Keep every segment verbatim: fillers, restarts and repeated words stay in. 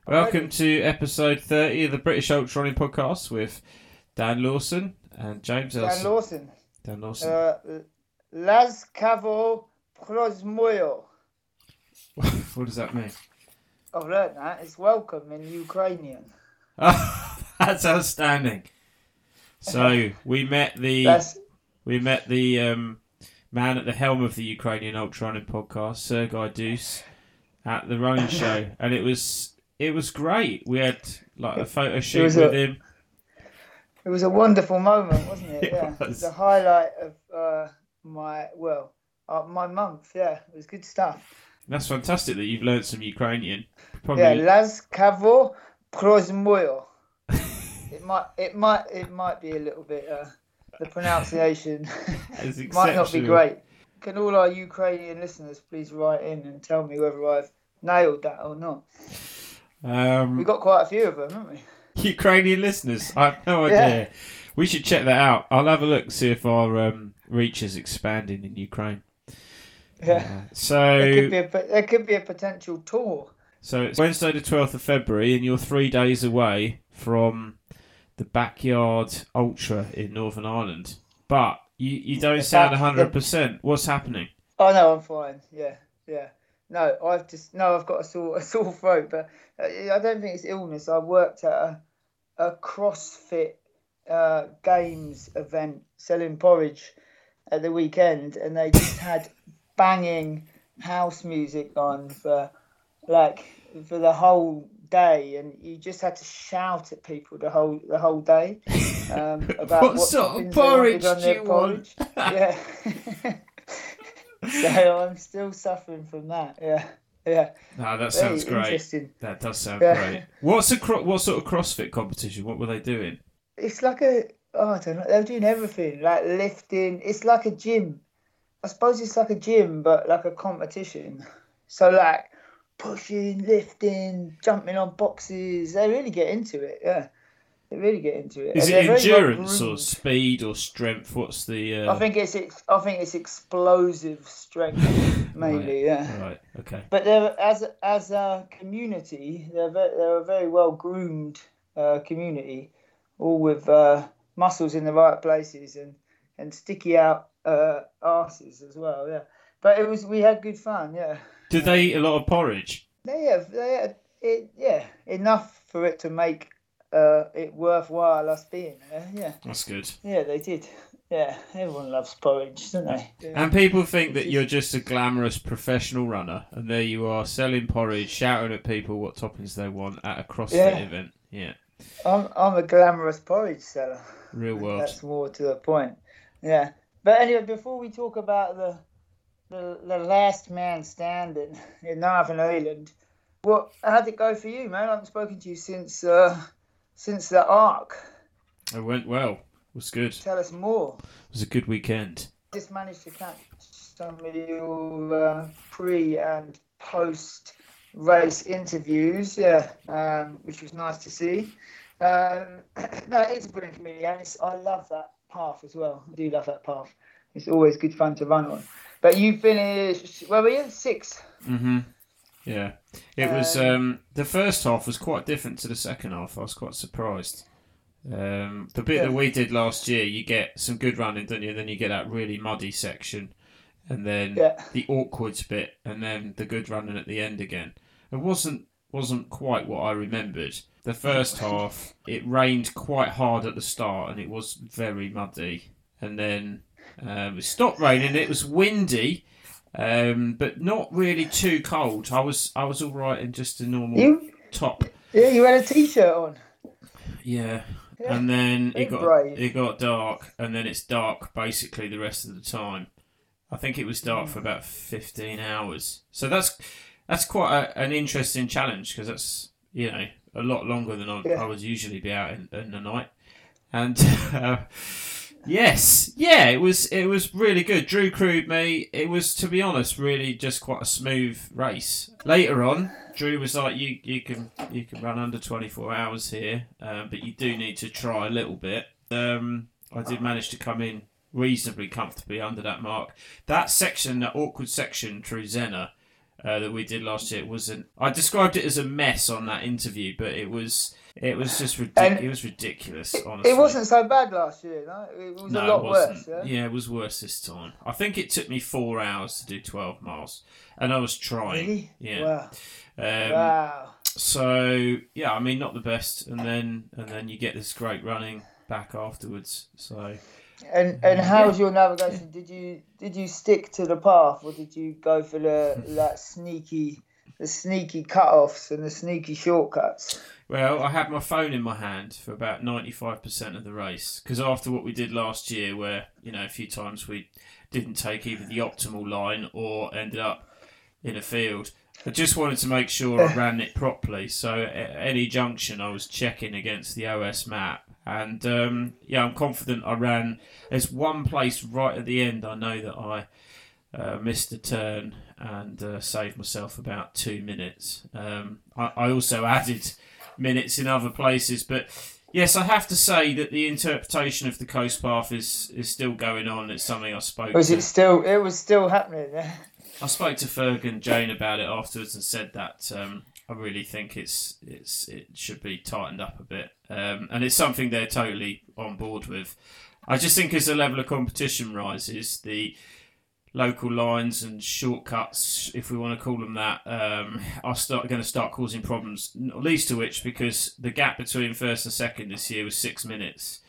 Welcome to episode thirty of the British Ultra Running Podcast with Dan Lawson and James Elson. Dan Lawson. Dan Lawson. Uh, Laskawo Prosmoyo. What does that mean? I've learned that. It's welcome in Ukrainian. Oh, that's outstanding. So we met the That's... we met the um, man at the helm of the Ukrainian Ultra Running Podcast, Sergei Deuce, at the running show, and it was it was great. We had like a photo shoot with a, him. It was a wonderful moment, wasn't it? It yeah, was. It was the highlight of uh, my well, uh, my month. Yeah, it was good stuff. That's fantastic that you've learned some Ukrainian. Probably... Yeah, Laskawo Prosmoyo. It might, it might, it might be a little bit. Uh, the pronunciation might not be great. Can all our Ukrainian listeners please write in and tell me whether I've nailed that or not? Um, We've got quite a few of them, haven't we? Ukrainian listeners, I have no idea. Yeah. We should check that out. I'll have a look and see if our um, reach is expanding in Ukraine. Yeah. Uh, so there could, be a, there could be a potential tour. So it's Wednesday the twelfth of February and you're three days away from the Backyard Ultra in Northern Ireland. But you, you don't sound one hundred percent. What's happening? Oh, no, I'm fine. Yeah, yeah. No, I've just, no, I've got a sore, a sore throat, but I don't think it's illness. I worked at a, a CrossFit uh, Games event selling porridge at the weekend, and they just had banging house music on for like for the whole day, and you just had to shout at people the whole the whole day um, about what, what sort of porridge on do their you porridge. want? Yeah. So I'm still suffering from that. Yeah, yeah. No, that Very sounds great. interesting. That does sound Yeah. great. What's a cro- what sort of CrossFit competition? What were they doing? It's like a oh, I don't know. They're doing everything like lifting. It's like a gym. I suppose it's like a gym, but like a competition. So like pushing, lifting, jumping on boxes. They really get into it. Yeah, they really get into it. Is And it they're very well endurance or groomed. speed or strength? What's the? Uh... I think it's ex- I think it's explosive strength mainly. Right. Yeah. Right. Okay. But they're as as a community, they're very, they're a very well groomed uh, community, all with uh, muscles in the right places and, and sticky out uh, arses as well. Yeah, but it was we had good fun. Yeah. Did they eat a lot of porridge? They have they had it yeah enough for it to make uh, it worthwhile us being there. Yeah. That's good. Yeah, they did. Yeah, everyone loves porridge, don't they? Yeah. And people think that you're just a glamorous professional runner, and there you are selling porridge, shouting at people what toppings they want at a CrossFit Yeah. event. Yeah, I'm I'm a glamorous porridge seller. real world. That's more to the point. Yeah. But anyway, before we talk about the the, the last man standing in Northern Ireland, what how'd it go for you, man? I haven't spoken to you since uh, since the Arc. It went well. It was good. It Tell us more. was a good weekend. Just managed to catch some of your uh, pre and post race interviews, yeah, um, which was nice to see. Um, no, it's a brilliant community, and it's, I love that path as well. I do love that path. It's always good fun to run on. But you finished, where were you? Six. Mhm. Yeah. It was. Um, Um, the first half was quite different to the second half. I was quite surprised. Um, the bit Yeah. that we did last year, you get some good running, don't you? Then you get that really muddy section, and then Yeah. the awkward bit, and then the good running at the end again. It wasn't wasn't quite what I remembered. The first half, it rained quite hard at the start, and it was very muddy. And then um, it stopped raining. It was windy, um, but not really too cold. I was I was all right in just a normal You, top. yeah, you had a t-shirt on. Yeah. Yeah. And then Very it got brave. it got dark, and then it's dark basically the rest of the time. I think it was dark for about fifteen hours. So that's that's quite a, an interesting challenge, because that's, you know, a lot longer than I, Yeah. I would usually be out in, in the night. And uh, yes, yeah, it was it was really good. Drew crewed me. It was, to be honest, really just quite a smooth race. Later on, Drew was like, "You you can you can run under twenty-four hours here, uh, but you do need to try a little bit." Um, I did manage to come in reasonably comfortably under that mark. That section, that awkward section through Zena, uh, that we did last year. It was an I described it as a mess on that interview, but it was it was just ridiculous. It was ridiculous. Honestly, it wasn't so bad last year. No, it was no, a lot it wasn't. worse. Yeah? yeah, it was worse this time. I think it took me four hours to do twelve miles, and I was trying. Really? Yeah. Wow. Um, wow. So yeah, I mean, not the best, and then and then you get this great running back afterwards. So. And and how Yeah. was your navigation? Did you did you stick to the path, or did you go for the that sneaky the sneaky cut-offs and the sneaky shortcuts? Well, I had my phone in my hand for about ninety-five percent of the race, because after what we did last year, where, you know, a few times we didn't take either the optimal line or ended up in a field, I just wanted to make sure I ran it properly. So at any junction, I was checking against the O S map. And, um, yeah, I'm confident I ran. There's one place right at the end I know that I uh, missed a turn and uh, saved myself about two minutes. Um, I, I also added minutes in other places. But, yes, I have to say that the interpretation of the coast path is, is still going on. It's something I spoke Was to. it still? It was still happening. Yeah. I spoke to Ferg and Jane about it afterwards and said that um, I really think it's it's it should be tightened up a bit, um, and it's something they're totally on board with. I just think as the level of competition rises, the local lines and shortcuts, if we want to call them that, um, are start going to start causing problems. Not least of which because the gap between first and second this year was six minutes,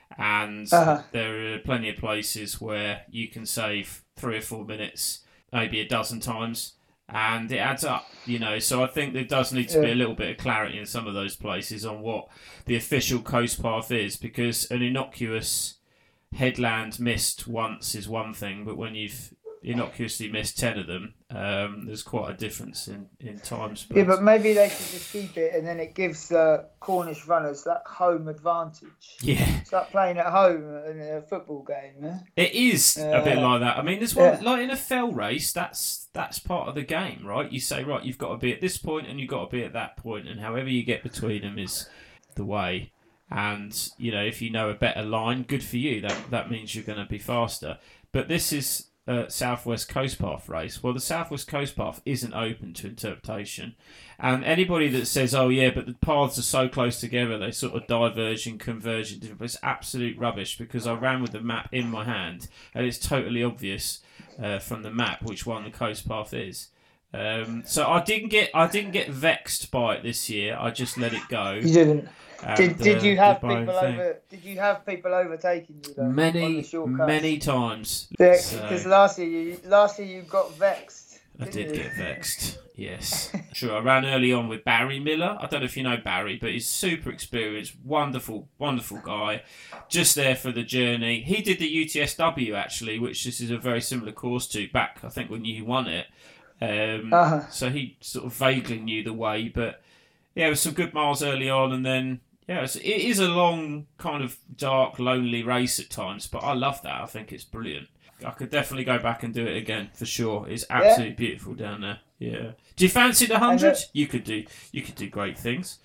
and Uh-huh. there are plenty of places where you can save three or four minutes. Maybe a dozen times, and it adds up, you know. So I think there does need to be Yeah. a little bit of clarity in some of those places on what the official coast path is, because an innocuous headland missed once is one thing, but when you've innocuously missed ten of them, um, there's quite a difference in, in time spans. Yeah, but maybe they should just keep it, and then it gives uh, Cornish runners that home advantage. Yeah, It's like playing at home in a football game. Yeah? it is a bit Uh, like that. I mean, there's one yeah. like in a fell race. That's that's part of the game, right? You say, right, you've got to be at this point and you've got to be at that point, and however you get between them is the way. And you know, if you know a better line, good for you. That that means you're going to be faster. But this is a Southwest Coast Path race. Well, the Southwest Coast Path isn't open to interpretation, and anybody that says, "Oh yeah, but the paths are so close together, they sort of diverge and converge in different places," absolute rubbish. Because I ran with the map in my hand, and it's totally obvious uh, from the map which one the coast path is. Um, so I didn't get I didn't get vexed by it this year. I just let it go. You didn't. and, Did Did uh, you have did my own people thing. over? Did you have people overtaking you though? on Many the shortcuts? many times. Yeah, So- because last year you last year you got vexed. I didn't did you? get vexed, yes. Sure, I ran early on with Barry Miller. I don't know if you know Barry, but he's super experienced, wonderful, wonderful guy. Just there for the journey. He did the U T S W, actually, which this is a very similar course to, back, I think, when you won it. Um, Uh-huh. So he sort of vaguely knew the way, but yeah, it was some good miles early on, and then, yeah, it's, it is a long, kind of dark, lonely race at times, but I love that. I think it's brilliant. I could definitely go back and do it again for sure. It's absolutely beautiful down there. Yeah. Do you fancy the hundred? And, uh, You could do. You could do great things.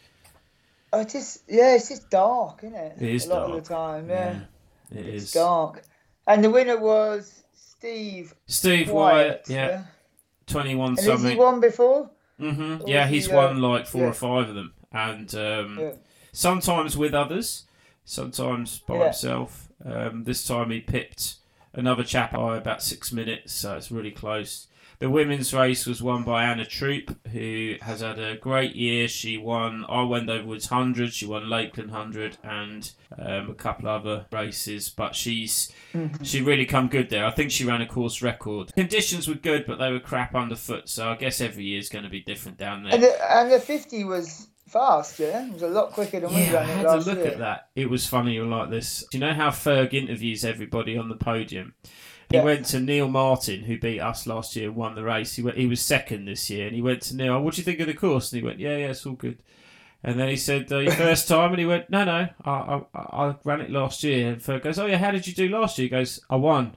I just yeah, it's just dark, isn't it? It is a lot dark. of the time. Yeah, It it's is. dark. And the winner was Steve Steve Wyatt. Wyatt. Yeah. Twenty-one And has he something. won before? Mm-hmm. Or Yeah, was he's he, uh, won like four yeah. or five of them, and um, Yeah. sometimes with others, sometimes by Yeah. himself. Um, this time he pipped another chap by about six minutes, so it's really close. The women's race was won by Anna Troop, who has had a great year. She won I Wendoverwoods one hundred, she won Lakeland one hundred, and um, a couple of other races. But she's Mhm. she really come good there. I think she ran a course record. Conditions were good, but they were crap underfoot. So I guess every year is going to be different down there. And the, and the fifty was fast, yeah? It was a lot quicker than we Yeah, I ran it had to last look year. at that. It was funny like this. Do you know how Ferg interviews everybody on the podium? He Yeah. went to Neil Martin, who beat us last year and won the race. He went, he was second this year, and he went to Neil, "What do you think of the course?" And he went, "Yeah, yeah, it's all good." And then he said, uh, "Your first time?" And he went, "No, no, I, I, I ran it last year." And Ferg goes, "Oh yeah, how did you do last year?" He goes, "I won."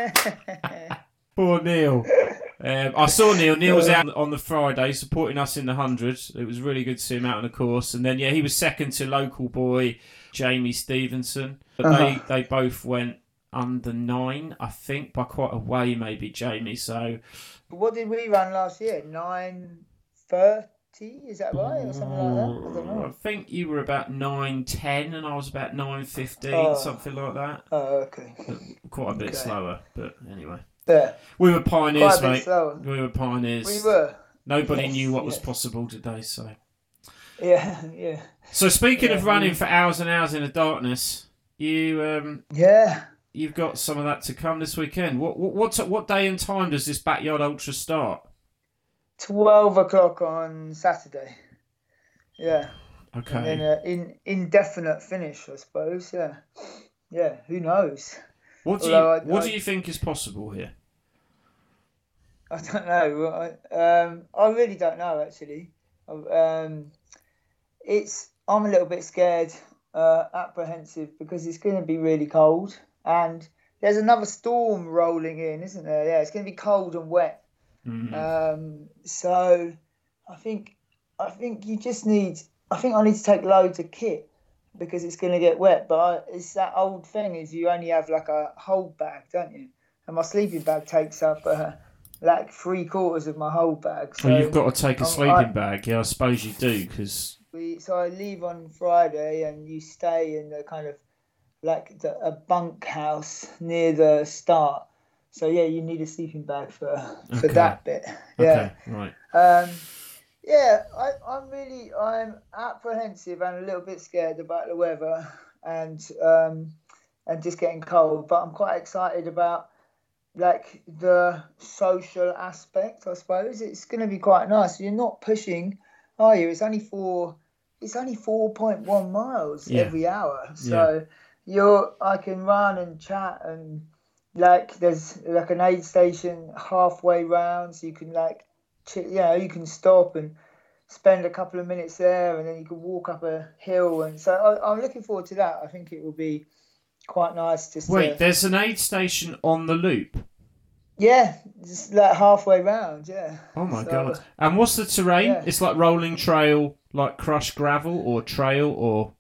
Poor Neil. Um, I saw Neil. Neil was out on the Friday supporting us in the hundred. It was really good to see him out on the course. And then, yeah, he was second to local boy Jamie Stevenson. But Uh-huh. they, they both went under nine, I think, by quite a way, maybe, Jamie. So, what did we run last year? Nine thirty, is that right, or something like that? I don't know. I think you were about nine ten, and I was about nine fifteen, Oh. something like that. Oh, okay. Quite a bit Okay. slower, but anyway. Yeah, We were pioneers, quite a bit mate. slower. We were pioneers. We were. Nobody Yes, knew what was yes. possible today, so. Yeah, yeah, So speaking Yeah, of running we- for hours and hours in the darkness, you um, yeah. you've got some of that to come this weekend. What what what, what day and time does this Backyard Ultra start? Twelve o'clock on Saturday. Yeah. Okay. And then an in, indefinite finish, I suppose. Yeah. Yeah. Who knows? what do you although I- what I- do you think is possible here? I don't know. I, um, I really don't know, actually. Um, it's I'm a little bit scared, uh, apprehensive, because it's going to be really cold, and there's another storm rolling in, isn't there? Yeah, it's going to be cold and wet. Mhm. Um, so I think I think you just need. I think I need to take loads of kit because it's going to get wet. But I, it's that old thing: is you only have like a hold bag, don't you? And my sleeping bag takes up uh, like three quarters of my hold bag. So Well, you've got to take a um, sleeping I- bag. Yeah, I suppose you do, because we so I leave on Friday, and you stay in the kind of like the, a bunk house near the start. So yeah, you need a sleeping bag for for Okay. that bit. Yeah. okay, right. Um, yeah, I, I'm really I'm apprehensive and a little bit scared about the weather and um, and just getting cold, but I'm quite excited about like the social aspect. I suppose it's going to be quite nice. You're not pushing, are you? It's only four. It's only four point one miles Yeah. every hour, so you're I can run and chat and. Like there's like an aid station halfway round, so you can like, ch- you know, you can stop and spend a couple of minutes there, and then you can walk up a hill, and so I, I'm looking forward to that. I think it will be quite nice just Wait, to, there's an aid station on the loop. yeah, just like halfway round, yeah. Oh my So, god! And what's the terrain? yeah. It's like rolling trail, like crushed gravel, or trail, or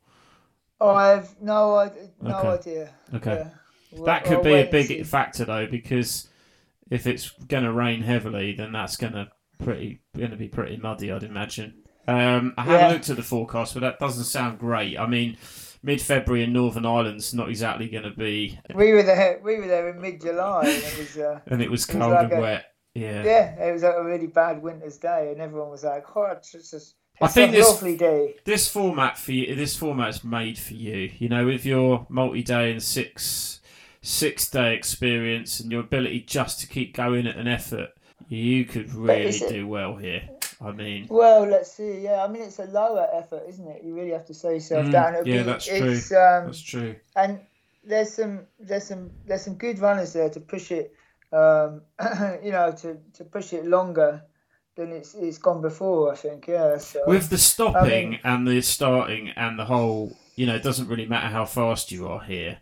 I've no, I, no Okay. idea. okay. Yeah. We'll- That could I'll be wait a and big see. factor though, because if it's going to rain heavily, then that's going to pretty going to be pretty muddy, I'd imagine. Um, I haven't Yeah. looked at the forecast, but that doesn't sound great. I mean, mid-February in Northern Ireland's not exactly going to be, We were there. We were there in mid-July, and it was. Uh, and it was It was cold like and a- wet. Yeah. Yeah, it was a really bad winter's day, and everyone was like, "Oh, it's just it's I think a this- lovely day." This format for you, this format's made for you. You know, with your multi-day and six six-day experience and your ability just to keep going at an effort, you could really is it- do well here. I mean, Well, let's see. Yeah, I mean, it's a lower effort, isn't it? You really have to slow yourself Mm, down. It'll yeah, be, that's true. it's, Um, that's true. and there's some, there's some, there's some good runners there to push it. Um, you know, to, to push it longer than it's it's gone before. I think. Yeah. So. With the stopping I mean- and the starting and the whole, you know, it doesn't really matter how fast you are here.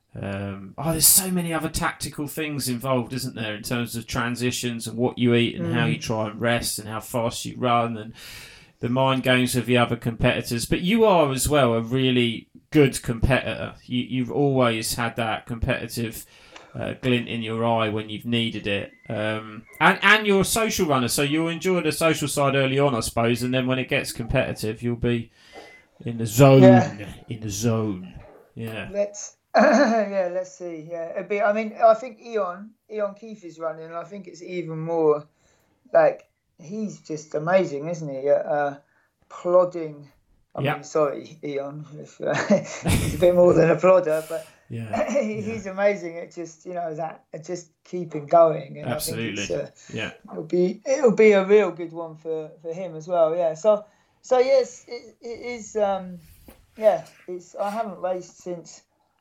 Um, oh, there's so many other tactical things involved, isn't there, in terms of transitions and what you eat and how Mm. you try and rest and how fast you run and the mind games of the other competitors. But you are as well a really good competitor. You, you've always had that competitive uh, glint in your eye when you've needed it. Um, and, and you're a social runner, so you'll enjoy the social side early on, I suppose, and then when it gets competitive, you'll be in the zone. Yeah. In the zone. Yeah. Let's. yeah, let's see. Yeah, it'd be. I mean, I think Eon, Eon Keefe is running, and I think it's even more like he's just amazing, isn't he? Uh, uh, plodding. I Yeah. mean, sorry, Eon, if, uh, he's a bit more than a plodder, but Yeah. he, he's amazing at just you know that at just keeping going. And Absolutely. I think it's, uh, Yeah. it'll be it'll be a real good one for, for him as well. Yeah. So so yes, it, it is. Um, yeah, it's. I haven't raced since.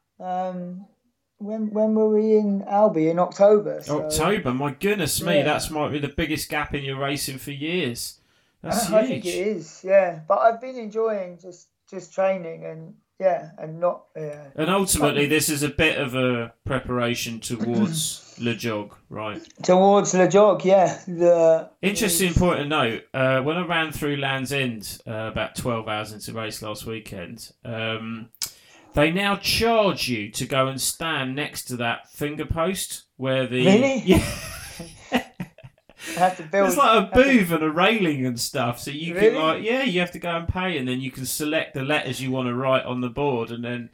Um, when when were we in Albi in October? So, October, my goodness me, Yeah. that's might be the biggest gap in your racing for years. That's I huge. think it is. Yeah, but I've been enjoying just just training and yeah, and not yeah. And ultimately, this is a bit of a preparation towards Le Jog, right? Towards the jog, yeah. The Interesting point of note. Uh, when I ran through Land's End uh, about twelve hours into the race last weekend, um, they now charge you to go and stand next to that finger post where the Really? yeah. I have to build. It's like a have to- booth and a railing and stuff. So you Really? can like yeah, you have to go and pay, and then you can select the letters you want to write on the board, and then.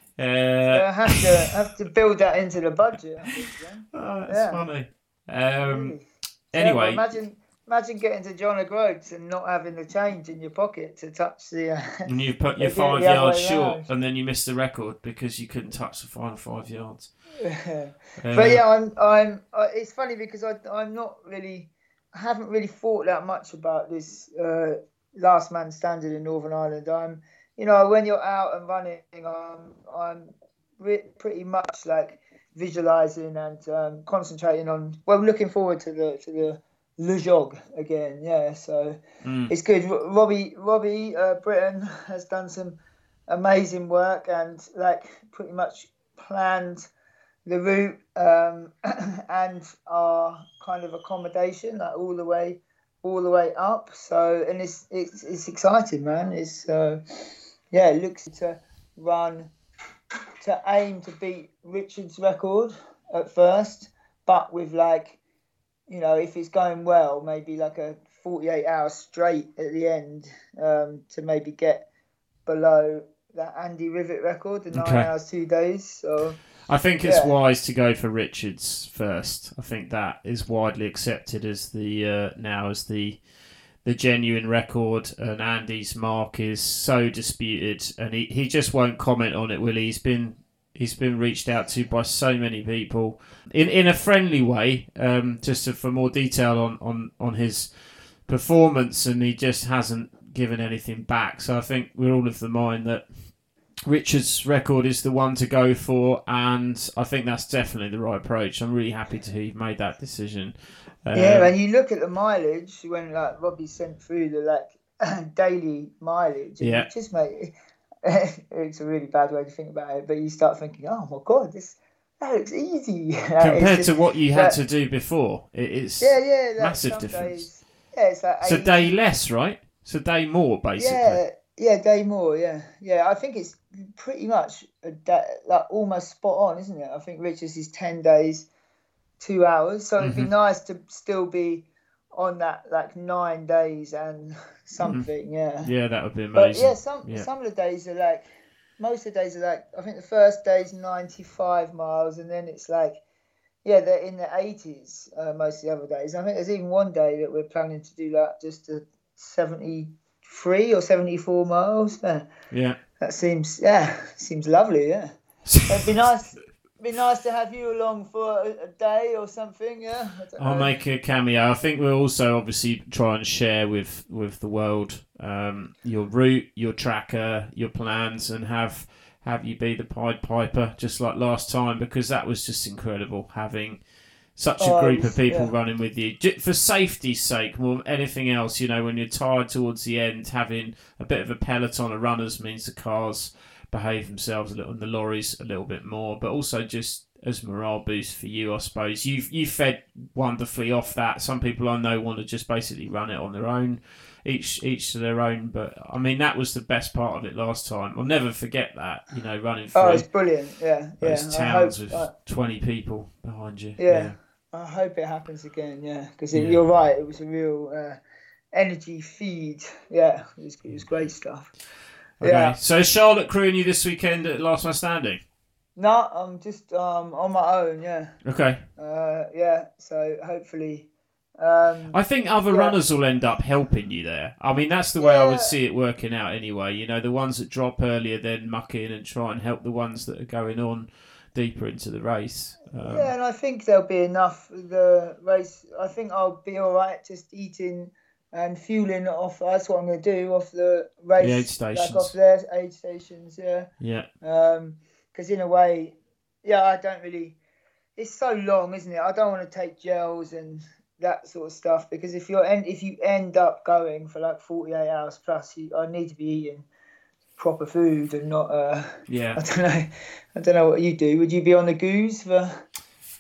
Uh, I have to have to build that into the budget. I think, then. oh, that's Yeah. funny. Um, Really. Anyway, Yeah, well, imagine imagine getting to John O'Groats and not having the change in your pocket to touch the. Uh, and you put They your do it five the other yards way short, round. and then you miss the record because you couldn't touch the final five yards. Uh, but yeah, I'm I'm. Uh, it's funny because I I'm not really. I haven't really thought that much about this uh, last man standing in Northern Ireland. I'm, you know, when you're out and running, I'm I'm re- pretty much like visualizing and um, concentrating on. Well, looking forward to the to the Le Jog again. Yeah, so mm. it's good. R- Robbie Robbie uh, Britton has done some amazing work and like pretty much planned the route um, and our kind of accommodation, like all the way, all the way up. So, and it's it's it's exciting, man. It's uh, yeah, it looks to run to aim to beat Richard's record at first, but with like, you know, if it's going well, maybe like a forty-eight hours straight at the end um, to maybe get below that Andy Rivet record, the nine Okay. hours two days. So. I think it's Yeah. wise to go for Richards first. I think that is widely accepted as the uh, now as the the genuine record, and Andy's mark is so disputed, and he, he just won't comment on it, will he? He's been he's been reached out to by so many people in in a friendly way, um, just to, for more detail on, on, on his performance, and he just hasn't given anything back. So I think we're all of the mind that Richard's record is the one to go for, and I think that's definitely the right approach. I'm really happy to hear you've made that decision. Um, Yeah, and you look at the mileage when like Robbie sent through the like daily mileage. And Yeah. it just made it's a really bad way to think about it, but you start thinking, oh my god, this that looks easy compared It's to just- what you had but- to do before, it, it's Yeah, yeah, like massive some difference. days- yeah, it's like It's a eighty day less, right? It's a day more, basically. Yeah, yeah, day more. Yeah, yeah. I think it's pretty much a day, like almost spot on, isn't it? I think Richards is ten days, two hours. So it'd be Mhm. nice to still be on that like nine days and something. Yeah. Yeah, that would be But amazing. yeah, some Yeah. some of the days are like most of the days are like I think the first day's ninety-five miles, and then it's like yeah, they're in the eighties uh, most of the other days. I think there's even one day that we're planning to do like just a seventy-three or seventy-four miles. Yeah, Yeah. that seems yeah seems lovely. Yeah, it'd be nice. Be nice to have you along for a, a day or something. Yeah, I don't I'll know. make a cameo. I think we'll also obviously try and share with, with the world um, your route, your tracker, your plans, and have have you be the Pied Piper just like last time, because that was just incredible having such a Oh, group it's- of people yeah. running with you. J- For safety's sake, more than anything else, you know, when you're tired towards the end, having a bit of a peloton of runners means the cars behave themselves a little, and the lorries a little bit more, but also just as morale boost for you, I suppose. You've you fed wonderfully off that. Some people I know want to just basically run it on their own, each each to their own. But I mean, that was the best part of it last time. I'll never forget that. You know, running through Oh, it's brilliant. Yeah, yeah. those I towns hope, with uh, twenty people behind you. Yeah. I hope it happens again. Yeah, because Yeah. you're right. It was a real uh, energy feed. Yeah, it was, it was great stuff. Okay. Yeah. So is Charlotte crewing you this weekend at Last Man Standing? No, I'm just um, on my own. Yeah, Okay. uh, yeah. So hopefully, um, I think other Yeah. runners will end up helping you there. I mean, that's the way I Yeah. would see it working out anyway. You know, the ones that drop earlier then muck in and try and help the ones that are going on deeper into the race. Um, yeah, and I think there'll be enough. The race, I think I'll be all right. Just eating and fueling off. That's what I'm going to do off the race, The aid stations. like off their aid stations. Yeah. yeah. Um, because in a way, yeah, I don't really. It's so long, isn't it? I don't want to take gels and that sort of stuff because if you're end, if you end up going for like forty-eight hours plus, you, I need to be eating proper food and not. Uh, Yeah. I don't know. I don't know what you do. Would you be on the goose for?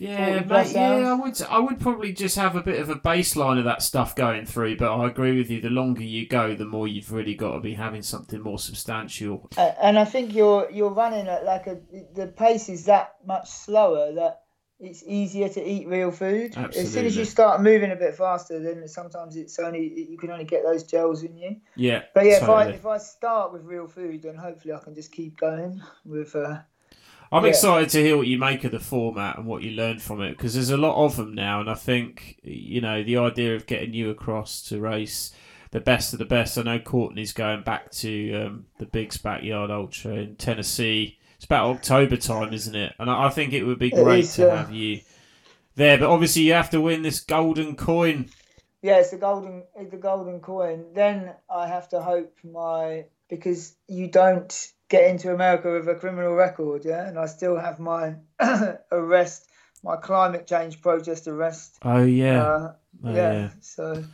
Yeah, forty plus mate, yeah, I hours. would. I would probably just have a bit of a baseline of that stuff going through. But I agree with you. The longer you go, the more you've really got to be having something more substantial. Uh, and I think you're you're running at like a the pace is that much slower that it's easier to eat real food. Absolutely. As soon as you start moving a bit faster, then sometimes it's only you can only get those gels in you. Yeah. But yeah, totally. if I if I start with real food, then hopefully I can just keep going with. Uh, I'm yeah. excited to hear what you make of the format and what you learned from it, because there's a lot of them now, and I think, you know, the idea of getting you across to race the best of the best. I know Courtney's going back to um, the Biggs Backyard Ultra in Tennessee. It's about October time, isn't it? And I I think it would be It great is, to uh, have you there, but obviously you have to win this golden coin. Yeah, it's the golden it's the golden coin. Then I have to hope my because you don't get into America with a criminal record, yeah, and I still have my arrest, my climate change protest arrest. Oh yeah, Uh, oh, yeah, yeah. So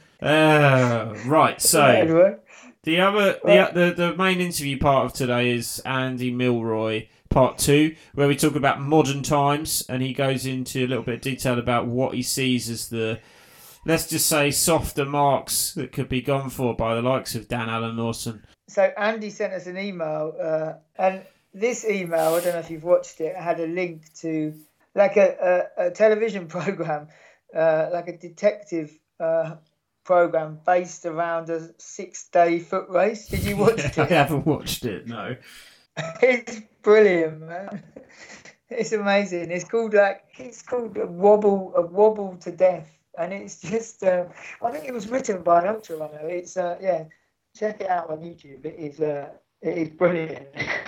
Uh, right, so anyway, the other the, the the main interview part of today is Andy Milroy part two, where we talk about modern times, and he goes into a little bit of detail about what he sees as the, let's just say, softer marks that could be gone for by the likes of Dan Allen Lawson. so Andy sent us an email, uh, and this email, I don't know if you've watched it, had a link to like a, a, a television program, uh, like a detective uh, program based around a six-day foot race. Did you watch I it? haven't watched it, no. It's brilliant, man. It's amazing. It's called like it's called a wobble, a wobble to death, and it's just. Uh, I think it was written by an ultra runner. It's uh, yeah. Check it out on YouTube. It is uh, it is brilliant.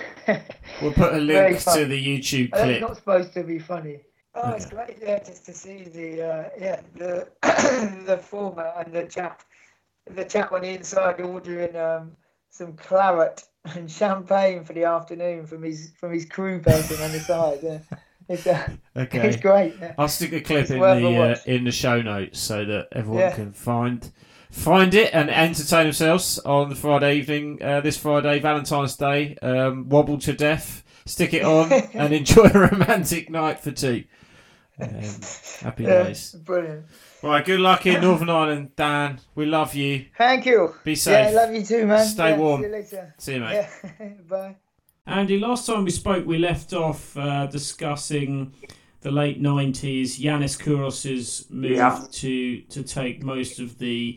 We'll put a Very link fun. to the YouTube And clip. it's not supposed to be funny. Oh, Okay. it's great, yeah, just to see the uh, yeah the the format and the chap, the chap on the inside ordering um, some claret and champagne for the afternoon from his from his crew person on the side. Yeah. It's uh, Okay. it's great. Yeah. I'll stick a clip It's in worth a the uh, watch. in the show notes so that everyone Yeah. can find find it and entertain themselves on the Friday evening. Uh, this Friday, Valentine's Day, um, wobble to death. Stick it on and enjoy a romantic night for two. Um, happy Yeah, days. brilliant. Right, good luck in Northern Ireland, Dan. We love you. Thank you. Be safe. Yeah, love you too, man. Stay Yeah, warm. See you later. See you, mate. Yeah. Bye. Andy, last time we spoke, we left off uh, discussing the late nineties, Yanis Kouros's move Yeah. to to take most of the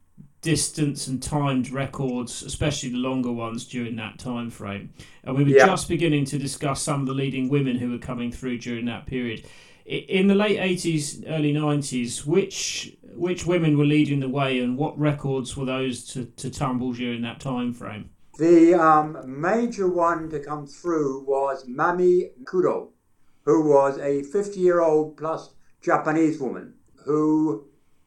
distance and timed records, especially the longer ones during that time frame. And we were Yeah. just beginning to discuss some of the leading women who were coming through during that period. I- In the late eighties, early nineties, which which women were leading the way, and what records were those to, to tumble during that time frame? The um, major one to come through was Mami Kudo, who was a fifty-year-old plus Japanese woman who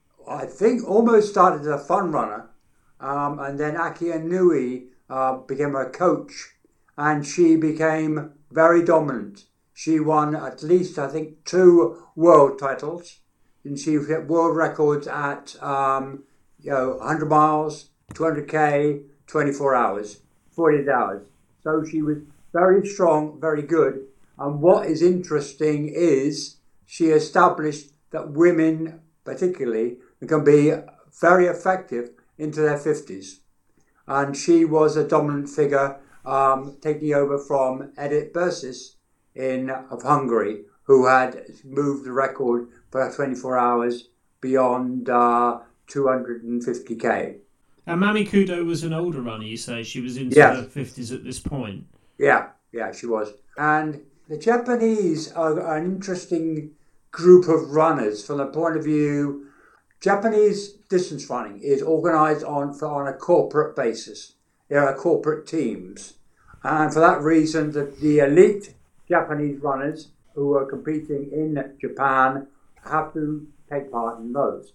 I think almost started as a fun runner, um, and then Aki Inui uh, became her coach, and she became very dominant. She won at least, I think, two world titles, and she hit world records at um, you know one hundred miles, two hundred K, twenty-four hours, forty-eight hours. So she was very strong, very good. And what is interesting is she established that women, particularly, can be very effective into their fifties. And she was a dominant figure, um, taking over from Edith Bersis in of Hungary, who had moved the record for twenty-four hours beyond uh, two hundred fifty K. And Mami Kudo was an older runner, you say? She was into Yeah. her fifties at this point. Yeah, yeah, she was. And the Japanese are an interesting group of runners from the point of view. Japanese distance running is organised on for, on a corporate basis. There are corporate teams, and for that reason, the, the elite Japanese runners who are competing in Japan have to take part in those.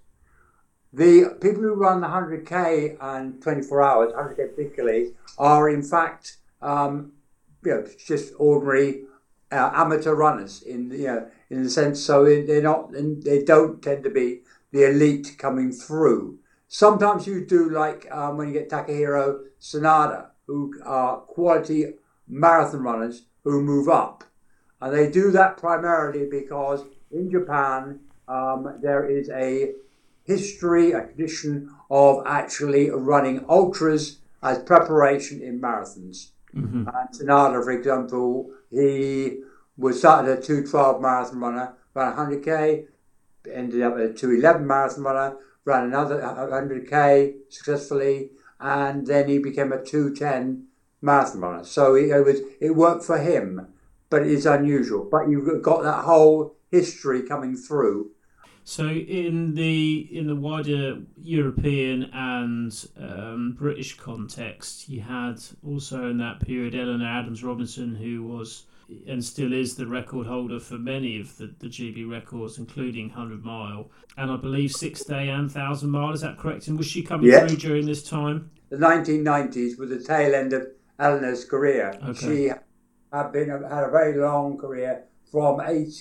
The people who run the one hundred K and twenty-four hours, one hundred K particularly, are in fact um, you know, just ordinary uh, amateur runners in you know in the sense. So they're not, and they don't tend to be the elite coming through. Sometimes you do like um, when you get Takahiro Sanada, who are quality marathon runners who move up, and they do that primarily because in Japan, um, there is a history, a tradition of actually running ultras as preparation in marathons. Mm-hmm. And Tsunada, for example, he was started a two twelve marathon runner, ran one hundred k, ended up a two eleven marathon runner, ran another one hundred k successfully, and then he became a two ten marathon runner. So it, it was it worked for him, but it is unusual. But you've got that whole history coming through. So in the in the wider European and um, British context, you had also in that period Eleanor Adams Robinson, who was and still is the record holder for many of the, the G B records, including one hundred mile, and I believe six day and one thousand mile. Is that correct? And was she coming Yeah. through during this time? The nineteen nineties was the tail end of Eleanor's career. Okay. She had been had a very long career from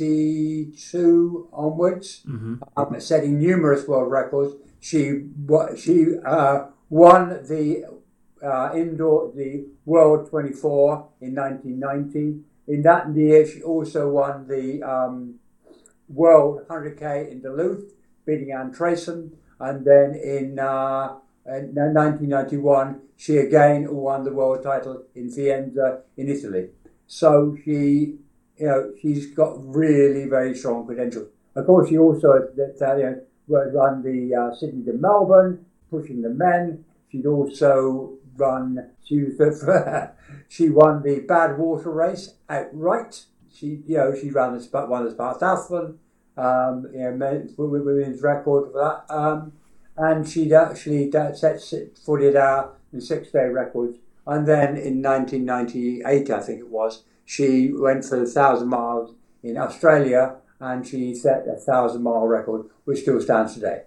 eighty-two onwards, Mm-hmm. um, setting numerous world records. She she uh, won the uh, indoor the World twenty-four in nineteen ninety. In that year, she also won the um, World one hundred k in Duluth, beating Ann Trayson, and then in, uh, in nineteen ninety-one, she again won the world title in Vienna in Italy. So she. You know, she's got really very strong credentials. Of course, she also uh, you know, run the uh, Sydney to Melbourne, pushing the men. She'd also run. She was the, she won the Badwater race outright. She, you know, she ran the one of the Spartathlon, um, you know, women's record for that. Um, and she'd actually set forty-eight hour and six day records. And then in nineteen ninety-eight, I think it was. She went for the thousand miles in Australia, and she set a thousand mile record, which still stands today.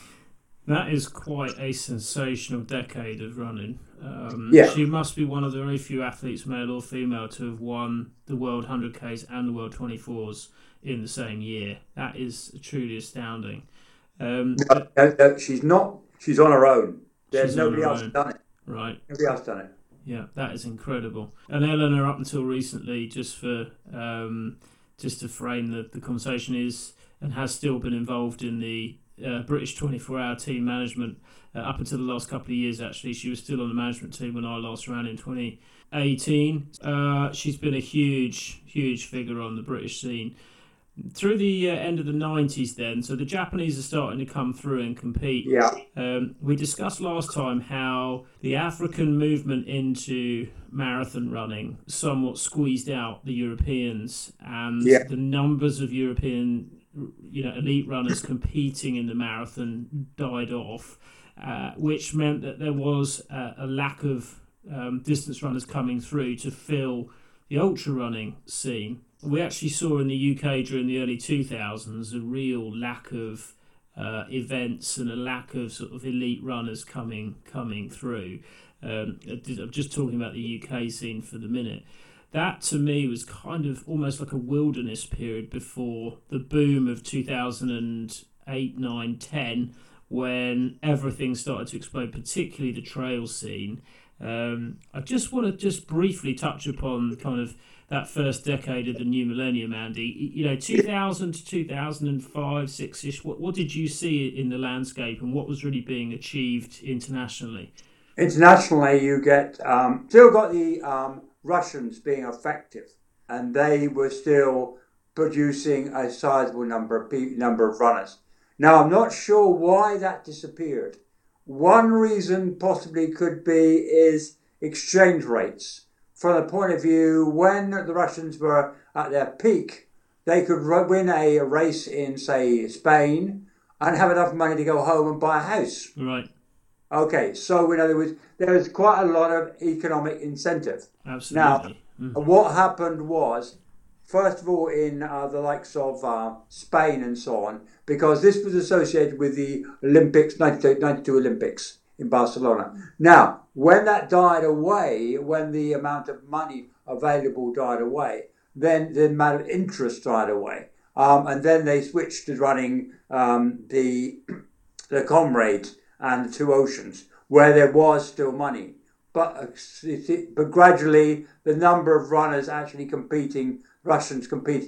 That is quite a sensational decade of running. Um, Yeah. She must be one of the very few athletes, male or female, to have won the World one hundred k's and the World twenty-fours in the same year. That is truly astounding. Um, No, no, no, she's not. She's on her own. There's She's on nobody her else own. done it. right. Nobody else done it. Yeah, that is incredible. And Eleanor, up until recently, just for um, just to frame the, the conversation, is and has still been involved in the uh, British twenty-four hour team management uh, up until the last couple of years. Actually, she was still on the management team when I last ran in twenty eighteen. Uh, she's been a huge, huge figure on the British scene. Through the uh, end of the nineties then, so the Japanese are starting to come through and compete. Yeah. Um, we discussed last time how the African movement into marathon running somewhat squeezed out the Europeans, and Yeah. the numbers of European, you know, elite runners competing in the marathon died off, uh, which meant that there was a, a lack of um, distance runners coming through to fill the ultra running scene. We actually saw in the U K during the early two thousands a real lack of uh, events and a lack of sort of elite runners coming coming through. Um, I'm just talking about the U K scene for the minute. That to me was kind of almost like a wilderness period before the boom of two thousand eight, nine, ten, when everything started to explode, particularly the trail scene. Um, I just want to just briefly touch upon kind of that first decade of the new millennium, Andy. You know, two thousand to two thousand five, six-ish, what, what did you see in the landscape and what was really being achieved internationally? Internationally, you get um, still got the um, Russians being effective, and they were still producing a sizable number of pe- number of runners. Now, I'm not sure why that disappeared. One reason possibly could be is exchange rates. From the point of view, when the Russians were at their peak, they could win a race in, say, Spain and have enough money to go home and buy a house. Right. Okay, so in other words, there was quite a lot of economic incentive. Absolutely. Now, mm. what happened was, first of all, in uh, the likes of uh, Spain and so on, because this was associated with the Olympics, ninety-two, ninety-two Olympics in Barcelona. Now, when that died away, when the amount of money available died away, then the amount of interest died away. Um, and then they switched to running um, the the Comrades and the Two Oceans, where there was still money. But, uh, but gradually, the number of runners actually competing, Russians competing,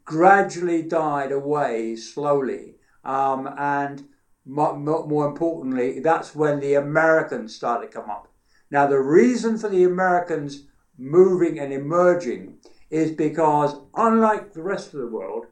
gradually died away slowly. Um, and more, more importantly, that's when the Americans started to come up. Now, the reason for the Americans moving and emerging is because, unlike the rest of the world,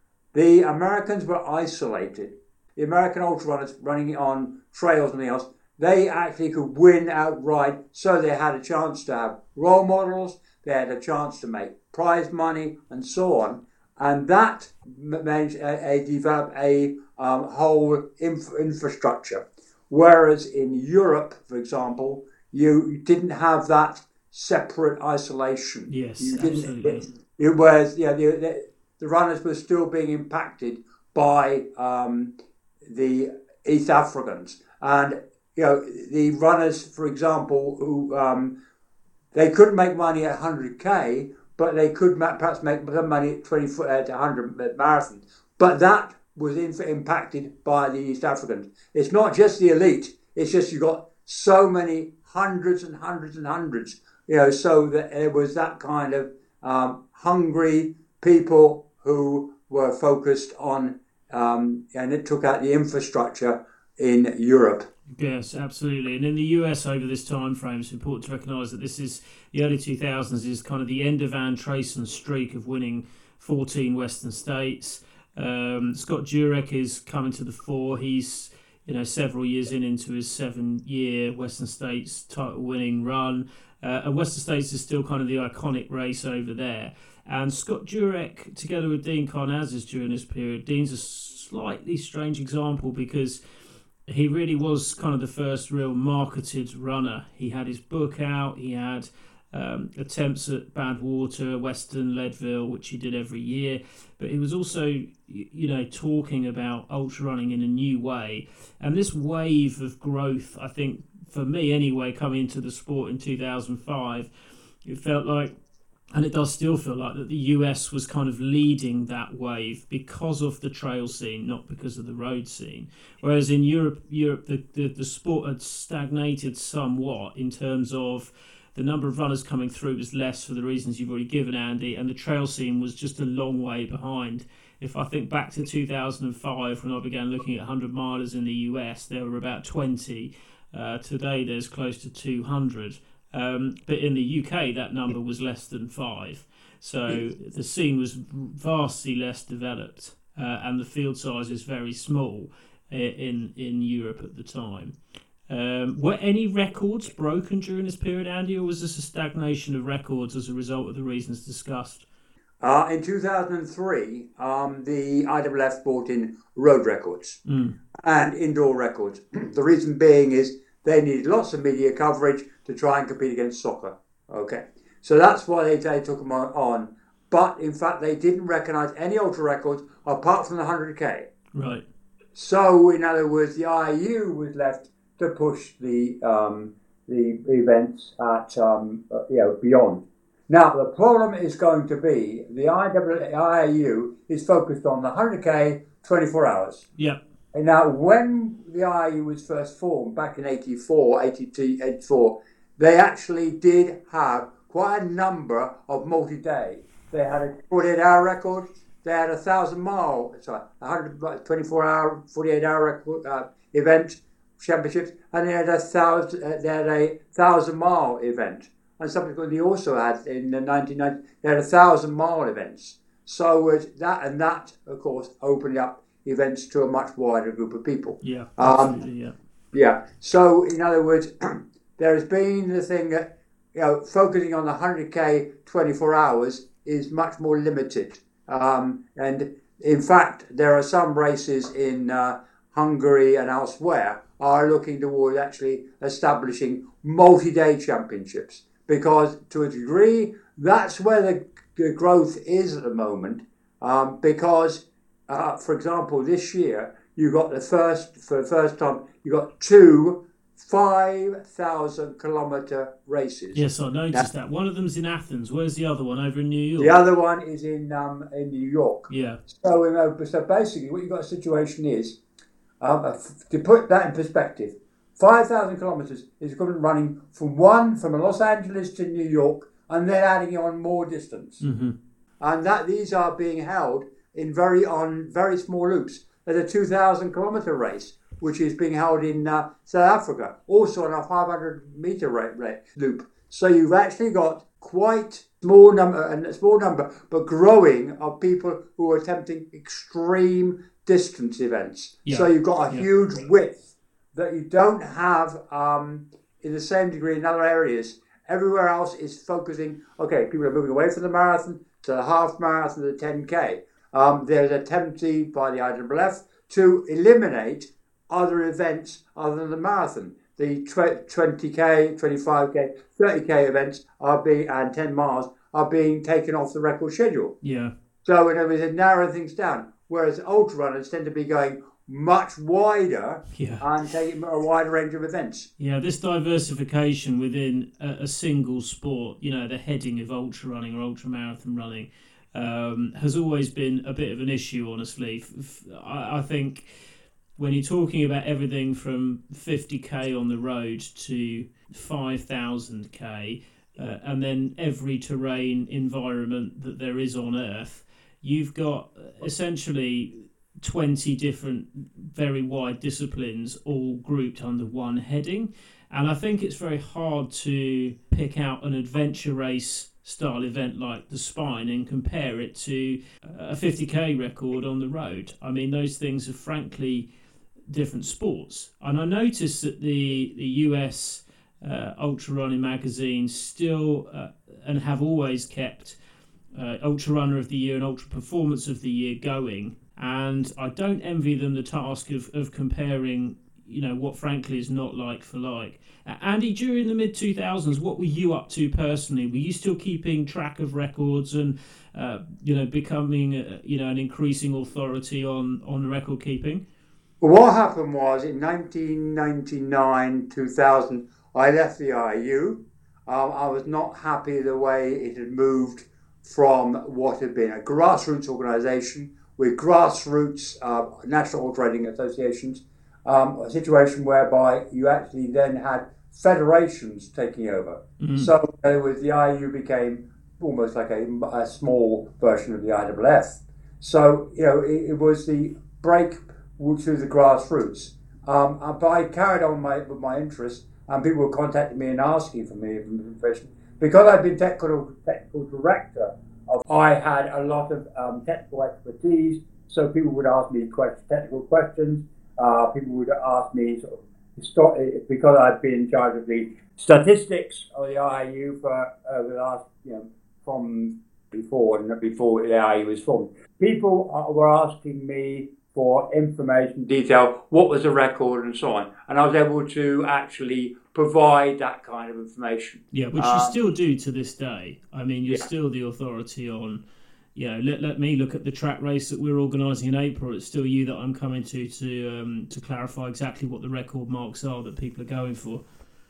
the Americans were isolated. The American ultra runners running on trails and everything else, they actually could win outright, so they had a chance to have role models, they had a chance to make prize money, and so on. And that meant they developed a um, whole inf- infrastructure. Whereas in Europe, for example, you didn't have that separate isolation. Yes, you didn't, absolutely. It, it was, yeah, the, the, the runners were still being impacted by um, the East Africans. And, you know, the runners, for example, who um, they couldn't make money at one hundred K, but they could perhaps make some money at twenty foot at one hundred marathon. But that was in, impacted by the East Africans. It's not just the elite. It's just you got so many hundreds and hundreds and hundreds. You know, so that it was that kind of um, hungry people who were focused on, um, and it took out the infrastructure in Europe. Yes, absolutely. And in the U S over this time frame, it's important to recognise that this is the early two thousands is kind of the end of Van Trayson's streak of winning fourteen Western States. Um, Scott Jurek is coming to the fore. He's, you know, several years in into his seven-year Western States title-winning run. Uh, and Western States is still kind of the iconic race over there. And Scott Jurek, together with Dean Karnazes during this period, Dean's a slightly strange example because he really was kind of the first real marketed runner. He had his book out, he had um, attempts at Badwater, Western, Leadville, which he did every year. But he was also, you know, talking about ultra running in a new way. And this wave of growth, I think, for me anyway, coming into the sport in two thousand five, it felt like, and it does still feel like, that the U S was kind of leading that wave because of the trail scene, not because of the road scene. Whereas in Europe, Europe the, the, the sport had stagnated somewhat in terms of the number of runners coming through was less for the reasons you've already given, Andy, and the trail scene was just a long way behind. If I think back to two thousand five, when I began looking at one hundred milers in the U S, there were about twenty. Uh, today there's close to two hundred. Um, but in the U K, that number was less than five. So the scene was vastly less developed, uh, and the field size is very small in in Europe at the time. Um, were any records broken during this period, Andy, or was this a stagnation of records as a result of the reasons discussed? Uh, in two thousand three, um, the I W F brought in road records mm. and indoor records. The reason being is they needed lots of media coverage to try and compete against soccer. Okay, so that's why they, they took them on. But in fact, they didn't recognise any ultra records apart from the one hundred K. Right. So, in other words, the I U was left to push the um, the events at um, you know beyond. Now, the problem is going to be the I A U is focused on the one hundred K, twenty-four hours. Yeah. And now, when the I A U was first formed back in eighty-four, eighty-two, eighty-four, they actually did have quite a number of multi-day. They had a forty-eight hour record. They had a thousand mile, sorry, one hundred twenty-four hour, forty-eight hour record, uh, event championships, and they had a thousand. Uh, they had a thousand mile event. And subsequently also had, in the nineteen nineties, they had a thousand mile events. So uh, that and that, of course, opened up events to a much wider group of people. Yeah, absolutely, um, yeah. Yeah. So, in other words, there has been the thing that, you know, focusing on the one hundred K twenty-four hours is much more limited. Um, and in fact, there are some races in uh, Hungary and elsewhere are looking toward actually establishing multi-day championships. Because to a degree, that's where the, the growth is at the moment. Um, because, uh, for example, this year, you got the first, for the first time, you got two five thousand kilometre races. Yes, I noticed now, that. One of them's in Athens. Where's the other one? Over in New York? The other one is in um, in New York. Yeah. So, you know, so basically, what you've got a situation is, um, to put that in perspective, five thousand kilometres is equivalent running from one, from Los Angeles to New York, and then adding on more distance. Mm-hmm. and that these are being held in very on very small loops. There's a two thousand kilometre race which is being held in uh, South Africa, also on a five hundred metre rate, rate loop. So you've actually got quite small number and a small number, but growing, of people who are attempting extreme distance events. Yeah. So you've got a yeah. huge width that you don't have um, in the same degree in other areas. Everywhere else is focusing. Okay, people are moving away from the marathon to the half marathon, to the ten K. Um, there's an attempt by the I W F to eliminate other events other than the marathon. The twenty K, twenty-five K, thirty K events are being, and ten miles are being taken off the record schedule. Yeah. So in other words, narrowing things down. Whereas ultra runners tend to be going much wider yeah. and taking a wider range of events. Yeah, this diversification within a, a single sport, you know, the heading of ultra running or ultra marathon running, um, has always been a bit of an issue, honestly. I, I think when you're talking about everything from fifty K on the road to five thousand K, uh, and then every terrain environment that there is on Earth, you've got essentially twenty different very wide disciplines all grouped under one heading. And I think it's very hard to pick out an adventure race style event like the Spine and compare it to a fifty K record on the road. I mean, those things are frankly different sports. And I noticed that the, the U S uh, ultra running magazines still uh, and have always kept uh, Ultra Runner of the Year and Ultra Performance of the Year going. And I don't envy them the task of, of comparing, you know, what frankly is not like for like. Uh, Andy, during the mid two thousands, what were you up to personally? Were you still keeping track of records and, uh, you know, becoming, uh, you know, an increasing authority on, on record keeping? Well, what happened was in nineteen ninety-nine, two thousand, I left the I U. Um, I was not happy the way it had moved from what had been a grassroots organisation with grassroots uh, national horse riding associations, um, a situation whereby you actually then had federations taking over. Mm-hmm. So there was, the I U became almost like a, a small version of the I W F. So, you know, it, it was the break through the grassroots. Um, but I carried on my, with my interest, and people were contacting me and asking for me information. Because I'd been technical, technical director, of, I had a lot of um, technical expertise, so people would ask me question, technical questions. Uh, people would ask me, sort of, histor- because I'd been in charge of the statistics of the I U for uh, the last, you know, from before, before the I U was formed. People uh, were asking me for information, detail, what was the record and so on. And I was able to actually provide that kind of information. Yeah, which um, you still do to this day. I mean, you're yeah. still the authority on, you know, let, let me look at the track race that we're organising in April. It's still you that I'm coming to to um, to clarify exactly what the record marks are that people are going for.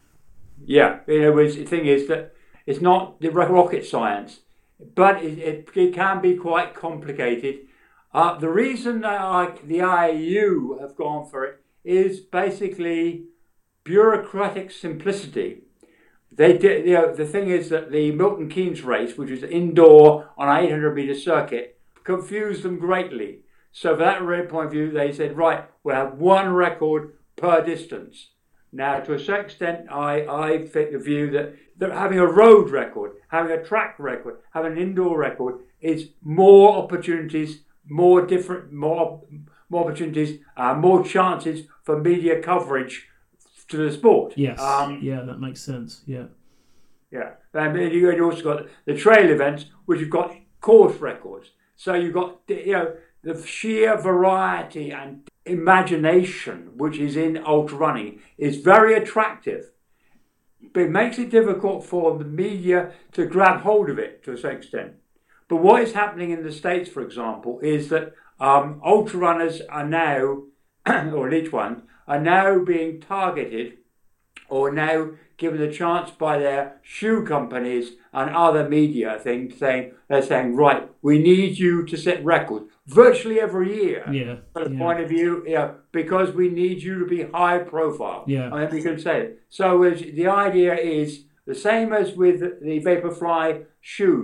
Yeah, it was, the thing is that it's not the rocket science, but it, it, it can be quite complicated. Uh, the reason that I, the I U have gone for it is basically bureaucratic simplicity. They did, you know, the thing is that the Milton Keynes race, which is indoor on an eight hundred metre circuit, confused them greatly. So from that point of view, they said, right, we'll have one record per distance. Now, to a certain extent, I, I take the view that, that having a road record, having a track record, having an indoor record is more opportunities, more different, more more opportunities, uh, more chances for media coverage to the sport. Yes, um, yeah, that makes sense. Yeah, yeah. And you also got the trail events, which you've got course records. So you've got, you know, the sheer variety and imagination which is in ultra running is very attractive. But it makes it difficult for the media to grab hold of it to a certain extent. But what is happening in the States, for example, is that um, ultra runners are now, or elite ones, are now being targeted or now given a chance by their shoe companies and other media things, saying they're saying, right, we need you to set records virtually every year. Yeah. From the yeah. point of view, you know, because we need you to be high profile. Yeah. I mean, we can say it. So the idea is the same as with the Vaporfly shoes.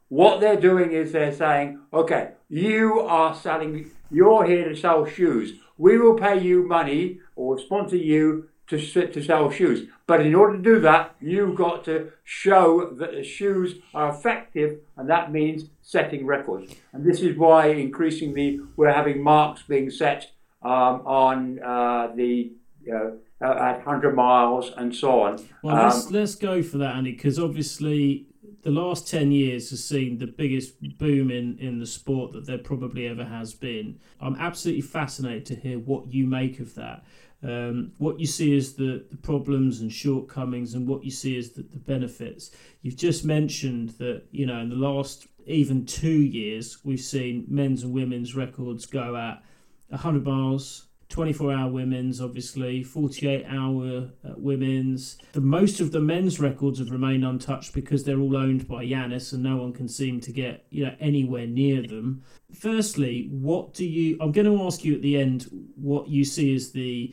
what they're doing is they're saying, okay, you are selling, you're here to sell shoes. We will pay you money or sponsor you to to sell shoes. But in order to do that, you've got to show that the shoes are effective, and that means setting records. And this is why increasingly we're having marks being set um, on uh, the uh, at one hundred miles and so on. Well, um, let's let's go for that, Andy, because obviously the last ten years has seen the biggest boom in, in the sport that there probably ever has been. I'm absolutely fascinated to hear what you make of that. Um, what you see as the, the problems and shortcomings, and what you see as the, the benefits. You've just mentioned that, you know, in the last even two years, we've seen men's and women's records go at one hundred miles, twenty-four hour women's, obviously, forty-eight hour uh, women's. The most of the men's records have remained untouched because they're all owned by Yanis, and no one can seem to get, you know, anywhere near them. Firstly, what do you? I'm going to ask you at the end what you see as the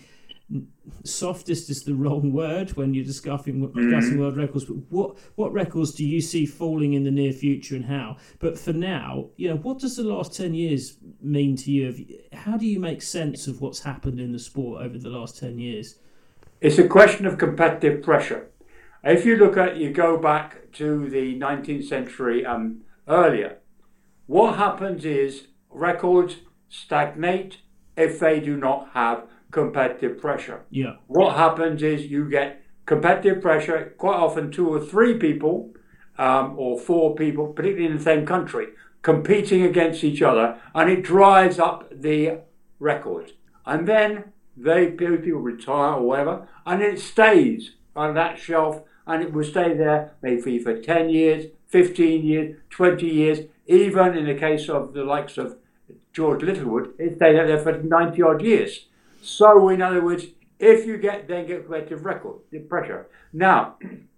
softest is the wrong word when you're discussing, discussing world records, but what what records do you see falling in the near future and how? But for now, you know, what does the last ten years mean to you? How do you make sense of what's happened in the sport over the last ten years? It's a question of competitive pressure. If you look at, you go back to the nineteenth century and earlier, what happens is records stagnate if they do not have competitive pressure. Yeah. What happens is you get competitive pressure, quite often two or three people um, or four people, particularly in the same country, competing against each other, and it drives up the records. And then they people retire or whatever, and it stays on that shelf, and it will stay there maybe for ten years, fifteen years, twenty years, even in the case of the likes of George Littlewood, it stayed there for ninety odd years. So, in other words, if you get then get competitive record, the pressure. Now,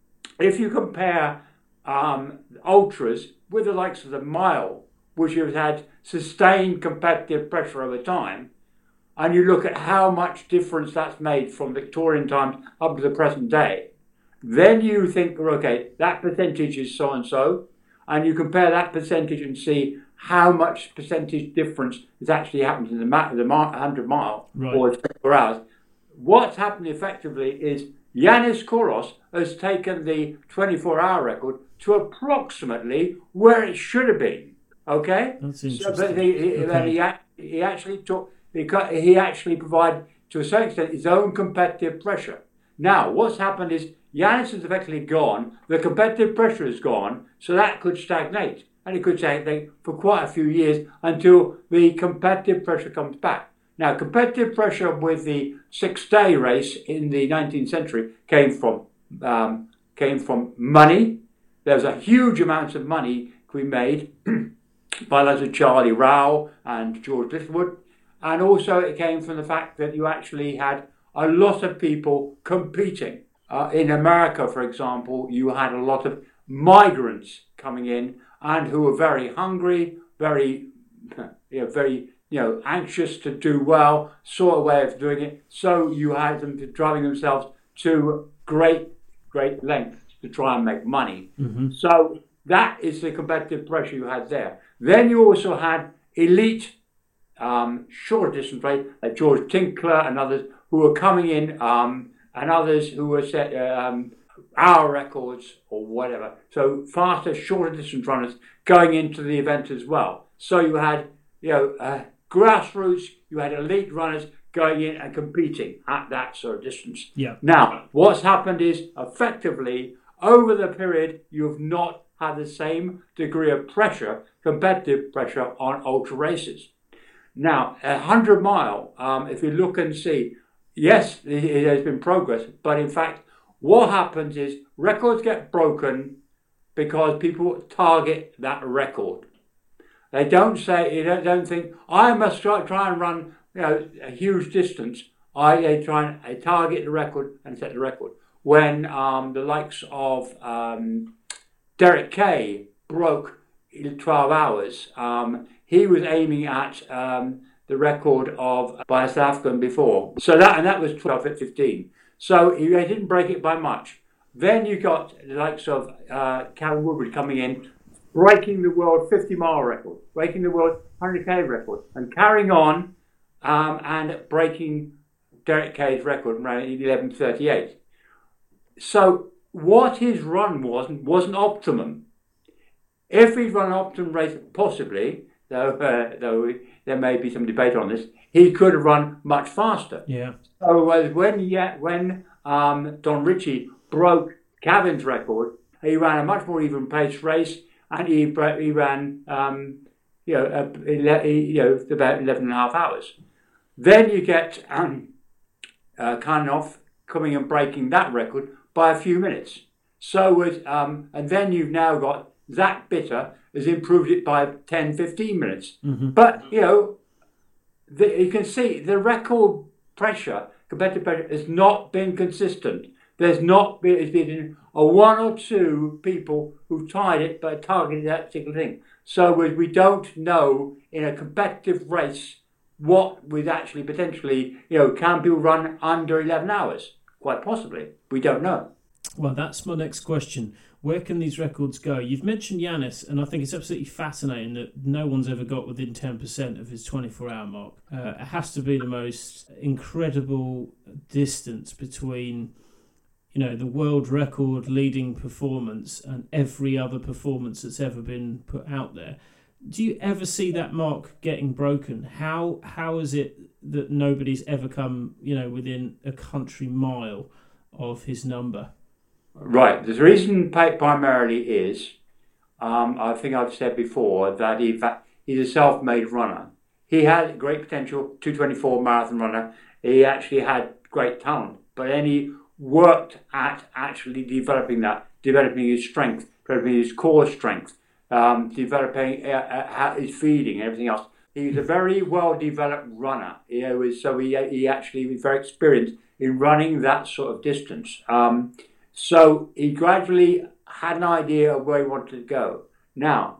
if you compare um, ultras with the likes of the mile, which have had sustained competitive pressure over time, and you look at how much difference that's made from Victorian times up to the present day, then you think, okay, that percentage is so and so, and you compare that percentage and see how much percentage difference has actually happened in the, ma- the ma- one hundred mile right. or twenty-four hours. What's happened effectively is Yanis Kouros has taken the twenty-four hour record to approximately where it should have been. Okay? That's So, interesting. but he, he, Okay. he, act- he actually took, he actually provided, to a certain extent, his own competitive pressure. Now, what's happened is Yanis has effectively gone, the competitive pressure is gone, so that could stagnate. And it could stagnate for quite a few years until the competitive pressure comes back. Now, competitive pressure with the six-day race in the nineteenth century came from um, came from money. There was a huge amount of money we made by those of Charlie Rowell and George Littlewood. And also it came from the fact that you actually had a lot of people competing. Uh, in America, for example, you had a lot of migrants coming in and who were very hungry, very, you know, very, you know, anxious to do well, saw a way of doing it. So you had them driving themselves to great, great lengths to try and make money. Mm-hmm. So that is the competitive pressure you had there. Then you also had elite um, short distance race, like George Tinkler and others who were coming in, um, and others who were set um, hour records or whatever. So faster, shorter distance runners going into the event as well. So you had, you know, uh, grassroots, you had elite runners going in and competing at that sort of distance. Yeah. Now, what's happened is effectively over the period you've not had the same degree of pressure, competitive pressure on ultra races. Now, a hundred mile, um, if you look and see, yes, it has been progress, but in fact, what happens is records get broken because people target that record. They don't say, they don't, don't think, I must try, try and run, you know, a huge distance. I they try and they target the record and set the record. When um, the likes of um, Derek Kay broke in twelve hours, um, he was aiming at um, the record of by a South African before. So that and that was twelve fifteen. So he didn't break it by much. Then you got the likes of uh, Cal Woodward coming in breaking the world fifty mile record, breaking the world one hundred k record, and carrying on um, and breaking Derek Kay's record around eleven thirty-eight. So what his run was wasn't optimum. If he'd run an optimum race, possibly, though uh, though there may be some debate on this, he could have run much faster. Yeah. So uh, when yeah, when um, Don Ritchie broke Caven's record, he ran a much more even pace race, and he he ran um, you know uh, ele- you know about eleven and a half hours. Then you get um, uh, Kanoff coming and breaking that record by a few minutes. So with um, and then you've now got Zach Bitter has improved it by ten, fifteen minutes. Mm-hmm. But you know, the, you can see the record pressure, competitive pressure, has not been consistent. There's not been, it's been a one or two people who tied it but targeted that particular thing. So we, we don't know in a competitive race what would actually potentially, you know, can people run under eleven hours? Quite possibly. We don't know. Well, that's my next question. Where can these records go? You've mentioned Yanis, and I think it's absolutely fascinating that no one's ever got within ten percent of his twenty-four hour mark. Uh, it has to be the most incredible distance between, you know, the world record leading performance and every other performance that's ever been put out there. Do you ever see that mark getting broken? How how is it that nobody's ever come, you know, within a country mile of his number? Right. The reason primarily is, um, I think I've said before, that he, he's a self-made runner. He had great potential, two twenty-four marathon runner. He actually had great talent, but then he worked at actually developing that, developing his strength, developing his core strength, um, developing uh, uh, his feeding and everything else. He was a very well-developed runner. You know, so he, he actually was very experienced in running that sort of distance. Um, So he gradually had an idea of where he wanted to go. Now,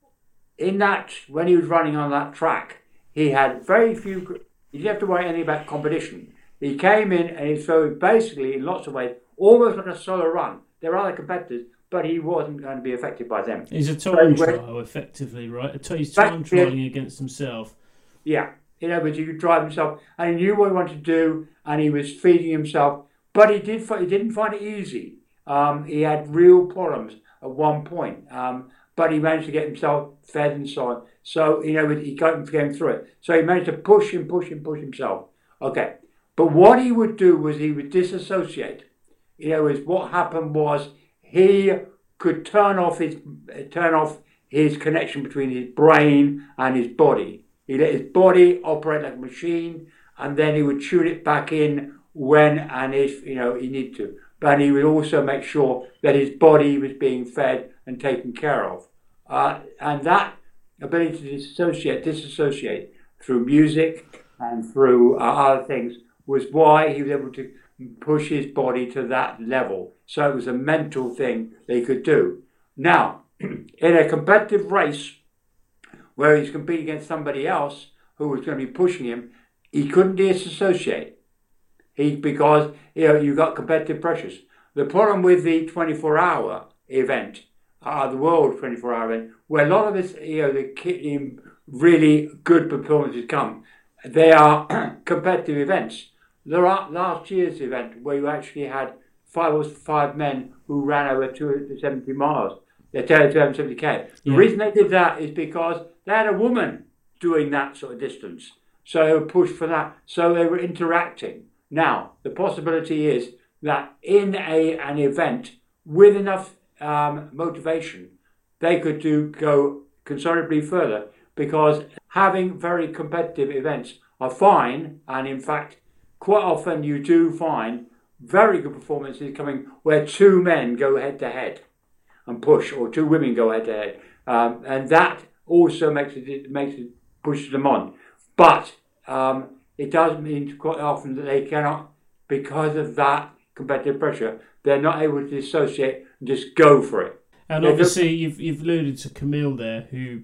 in that, when he was running on that track, he had very few, he didn't have to worry anything about competition. He came in and he so basically, in lots of ways, almost like a solo run. There are other competitors, but he wasn't going to be affected by them. He's a time so trial, effectively, right? He's time trialing against himself. Yeah, you know, but he could drive himself, and he knew what he wanted to do, and he was feeding himself. But he did. He didn't find it easy. Um, he had real problems at one point. Um, but he managed to get himself fed and so on. So you know he came through it. So he managed to push and push and push himself. Okay. But what he would do was he would disassociate. You know, is what happened was he could turn off his turn off his connection between his brain and his body. He let his body operate like a machine, and then he would tune it back in when and if, you know, he needed to. But he would also make sure that his body was being fed and taken care of. Uh, and that ability to disassociate, disassociate through music and through uh, other things was why he was able to push his body to that level. So it was a mental thing they could do. Now, in a competitive race where he's competing against somebody else who was going to be pushing him, he couldn't disassociate. He, because you know you got competitive pressures. The problem with the twenty-four hour event, uh, the world twenty-four hour event, where a lot of this, you know, the really good performances come, they are competitive events. There are last year's event where you actually had five or five men who ran over two hundred seventy miles. They're two hundred seventy k. The yeah. reason they did that is because they had a woman doing that sort of distance, so they were pushed for that. So they were interacting. Now, the possibility is that in a an event with enough um, motivation, they could do go considerably further, because having very competitive events are fine, and in fact, quite often you do find very good performances coming where two men go head to head and push, or two women go head to head, um, and that also makes it, it makes it pushes them on. But um, it does mean quite often that they cannot, because of that competitive pressure, they're not able to dissociate and just go for it. And they obviously, you've you've alluded to Camille there, who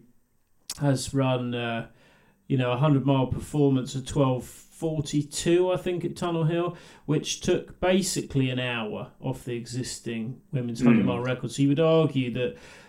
has run, uh, you know, a hundred mile performance of twelve forty-two, I think, at Tunnel Hill, which took basically an hour off the existing women's hundred mile record. So you would argue that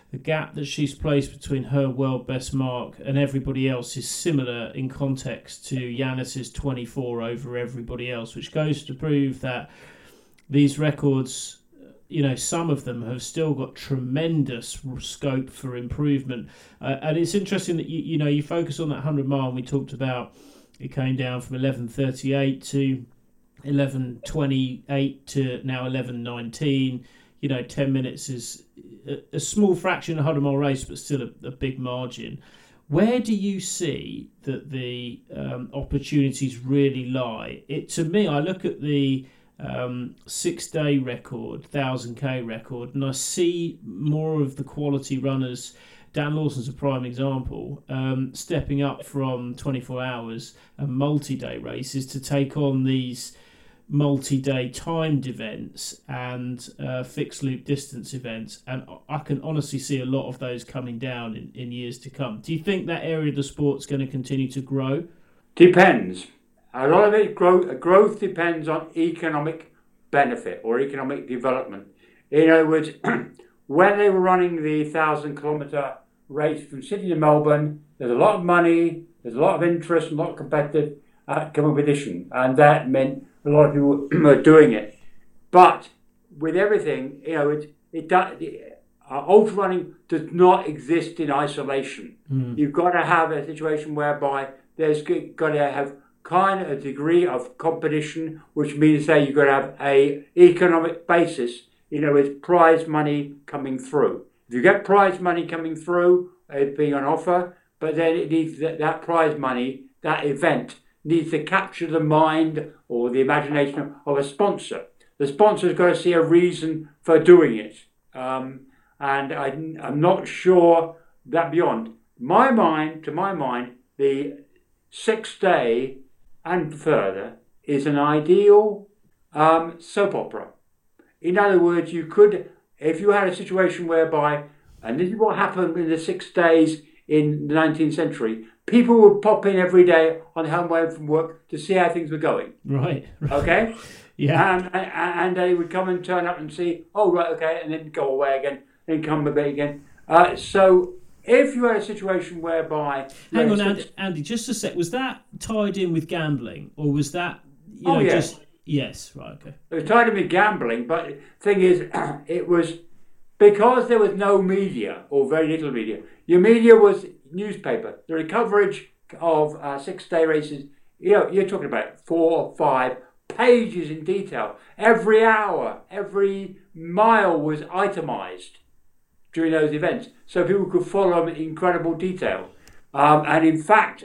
the gap that she's placed between her world best mark and everybody else is similar in context to Yanis's twenty-four over everybody else, which goes to prove that these records, you know, some of them have still got tremendous scope for improvement. Uh, and it's interesting that, you, you know, you focus on that one hundred mile, and we talked about it came down from eleven thirty-eight to eleven twenty-eight to now eleven nineteen. You know, ten minutes is a, a small fraction of a one hundred mile race, but still a, a big margin. Where do you see that the um, opportunities really lie? It to me, I look at the um, six-day record, one thousand K record, and I see more of the quality runners. Dan Lawson's a prime example, um, stepping up from twenty-four hours and multi-day races to take on these multi-day timed events and uh, fixed loop distance events, and I can honestly see a lot of those coming down in, in years to come. Do you think that area of the sport's going to continue to grow? Depends. A lot of it growth growth depends on economic benefit or economic development. In other words, when they were running the thousand kilometre race from Sydney to Melbourne, there's a lot of money, there's a lot of interest, a lot of competitive uh, competition, and that meant a lot of people are doing it. But with everything, you know, it, it does, uh, ultra running does not exist in isolation. Mm. You've got to have a situation whereby there's got to have kind of a degree of competition, which means, say, you've got to have a economic basis, you know, with prize money coming through. If you get prize money coming through, it being on offer, but then it needs that, that prize money, that event, needs to capture the mind or the imagination of a sponsor. The sponsor's got to see a reason for doing it. Um, and I, I'm not sure that beyond. My mind, to my mind, the six day and further is an ideal um, soap opera. In other words, you could, if you had a situation whereby, and this is what happened in the six days in the nineteenth century, people would pop in every day on the home way from work to see how things were going. Right. right. Okay? Yeah. And, and, and they would come and turn up and see, oh, right, okay, and then go away again, then come a bit again. Uh, so if you had a situation whereby... Hang on, Andy, Andy, just a sec. Was that tied in with gambling, or was that, you know, oh, yeah. just... Yes, right, okay. It was tied in with gambling, but the thing is, it was... Because there was no media, or very little media, your media was newspaper. The coverage of uh, six-day races, you know, you're talking about four or five pages in detail. Every hour, every mile was itemised during those events, so people could follow them in incredible detail. Um, and in fact,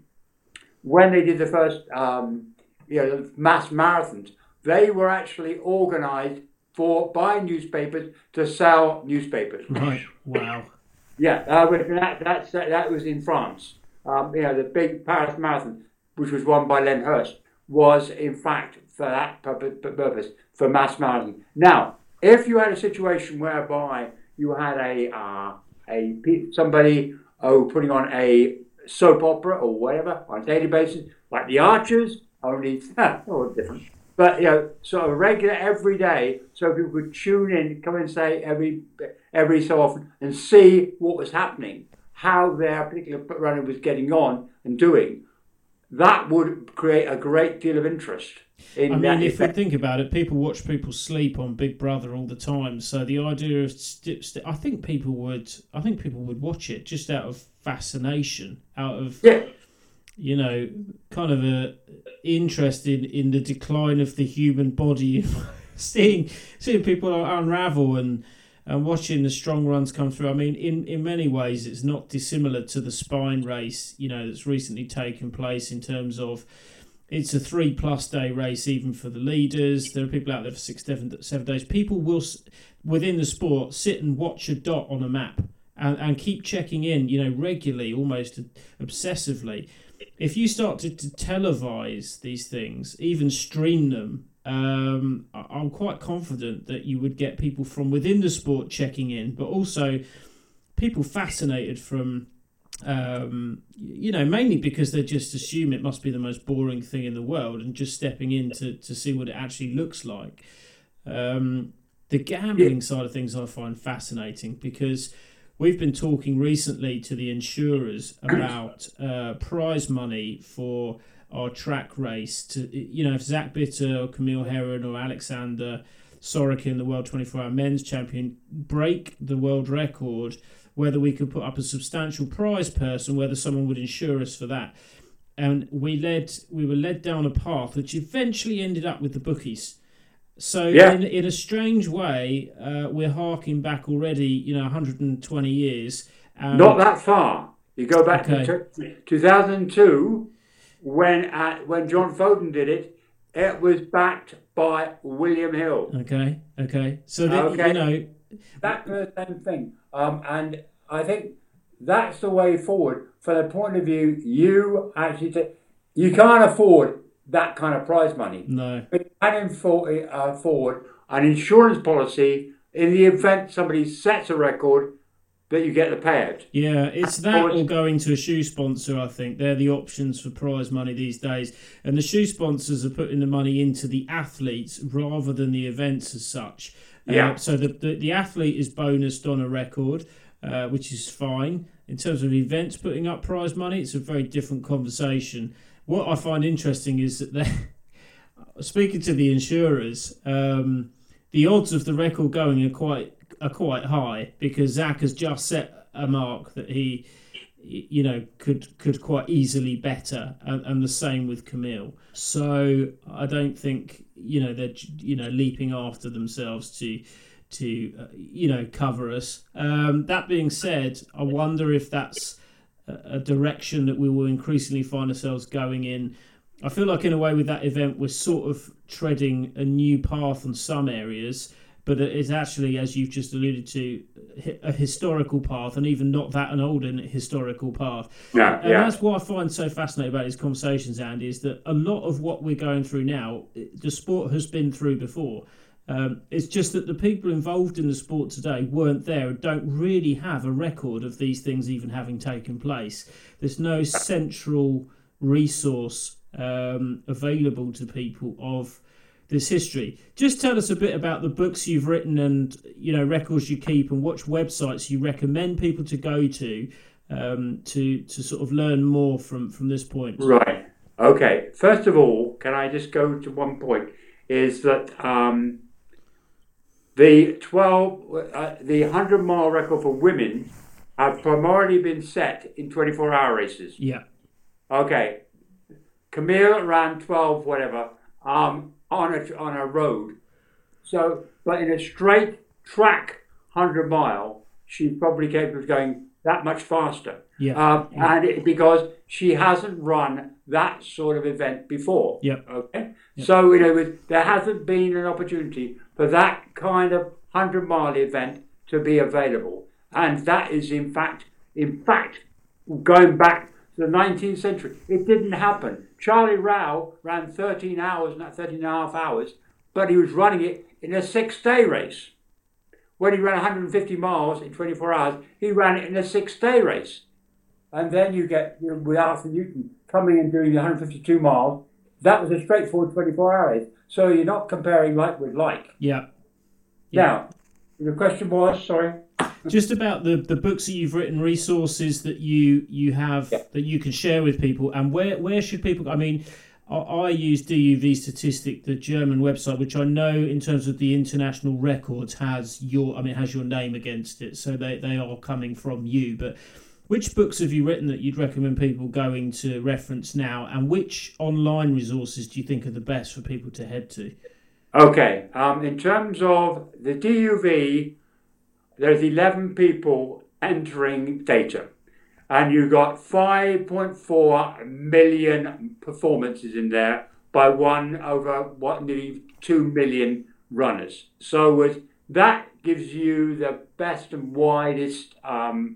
when they did the first, um, you know, mass marathons, they were actually organised for by newspapers to sell newspapers. Right. Wow. Yeah, uh, that that's, that was in France. Um, you know, the big Paris Marathon, which was won by Len Hurst, was in fact for that purpose, for mass marathon. Now, if you had a situation whereby you had a uh, a somebody oh putting on a soap opera or whatever on a daily basis, like the Archers, only oh different. But, you know, sort of regular every day, so people could tune in, come and say every every so often and see what was happening, how their particular runner was getting on and doing. That would create a great deal of interest. In I mean, that if effect. we think about it, people watch people sleep on Big Brother all the time. So the idea of, st- st- I think people would, I think people would watch it just out of fascination, out of. Yeah. You know, kind of a interest in, in the decline of the human body, seeing seeing people unravel and and watching the strong runs come through. I mean, in, in many ways, it's not dissimilar to the spine race, you know, that's recently taken place in terms of it's a three plus day race even for the leaders. There are people out there for six, seven, seven days. People will, within the sport, sit and watch a dot on a map and, and keep checking in, you know, regularly, almost obsessively. If you start to, to televise these things, even stream them, um, I'm quite confident that you would get people from within the sport checking in, but also people fascinated from, um, you know, mainly because they just assume it must be the most boring thing in the world and just stepping in to, to see what it actually looks like. Um, the gambling side of things I find fascinating because we've been talking recently to the insurers about uh, prize money for our track race. To you know, if Zach Bitter or Camille Herron or Alexander Sorokin, the World twenty-four hour men's champion, break the world record, whether we could put up a substantial prize purse and whether someone would insure us for that. And we led, we were led down a path which eventually ended up with the bookies. So yeah. in, in a strange way, uh, we're harking back already, you know, one hundred twenty years. Um, Not that far. You go back okay. to two thousand two, when uh, when John Foden did it. It was backed by William Hill. Okay, okay. So that, okay. you know, that's the same thing. Um, and I think that's the way forward. From the point of view, you actually t- you can't afford that kind of prize money. No. You can afford, uh, afford an insurance policy in the event somebody sets a record that you get the payout. Yeah, it's that or going to a shoe sponsor, I think. They're the options for prize money these days. And the shoe sponsors are putting the money into the athletes rather than the events as such. Yeah. Uh, so the, the, the athlete is bonused on a record, uh, which is fine. In terms of events putting up prize money, it's a very different conversation. What I find interesting is that they're speaking to the insurers, um, the odds of the record going are quite are quite high because Zach has just set a mark that he, you know, could could quite easily better, and, and the same with Camille. So I don't think, you know, they're, you know, leaping after themselves to to uh, you know, cover us. Um, that being said, I wonder if that's a, a direction that we will increasingly find ourselves going in. I feel like in a way with that event we're sort of treading a new path in some areas, but it's actually, as you've just alluded to, a historical path, and even not that an old historical path. Yeah, and yeah. that's what I find so fascinating about these conversations, Andy, is that a lot of what we're going through now, the sport has been through before. Um, it's just that the people involved in the sport today weren't there and don't really have a record of these things even having taken place. There's no central resource um, available to people of this history. Just tell us a bit about the books you've written and, you know, records you keep, and which websites you recommend people to go to um, to to sort of learn more from, from this point. Right. Okay. First of all, can I just go to one point? Is that um, the twelve, uh, the hundred mile record for women have primarily been set in twenty-four hour races. Yeah. Okay. Camille ran twelve, whatever. Um. on a, on a road. So, but in a straight track hundred mile, she's probably capable of going that much faster. Yeah. Um, yeah. And it, because she hasn't run that sort of event before. Yep. Okay. Yep. So, you know, there hasn't been an opportunity for that kind of hundred mile event to be available. And that is in fact, in fact, going back to the nineteenth century, it didn't happen. Charlie Rao ran thirteen hours, not thirteen and a half hours, but he was running it in a six-day race. When he ran one hundred fifty miles in twenty-four hours, he ran it in a six-day race. And then you get, you know, with Arthur Newton coming and doing the one hundred fifty-two miles, that was a straightforward twenty-four hour race. So you're not comparing like with like. Yeah. yeah. Now, the question was, sorry? Just about the, the books that you've written, resources that you you have yeah. that you can share with people, and where where should people? I mean, I, I use D U V Statistic, the German website, which I know in terms of the international records has your I mean has your name against it, so they they are coming from you. But which books have you written that you'd recommend people going to reference now, and which online resources do you think are the best for people to head to? Okay, um, in terms of the D U V. There's eleven people entering data, and you got five point four million performances in there by one over what nearly two million runners. So uh, that gives you the best and widest um,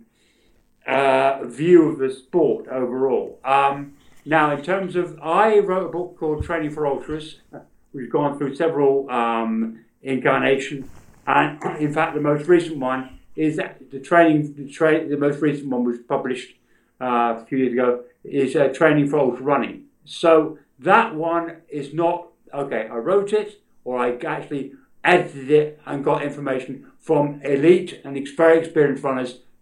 uh, view of the sport overall. Um, now, in terms of, I wrote a book called Training for Ultras, which has gone through several um, incarnations. And in fact, the most recent one is that the training. The, tra- the most recent one was published uh, a few years ago. Is uh, Training for Ultra Running. So that one is not okay. I wrote it, or I actually edited it and got information from elite and very experienced runners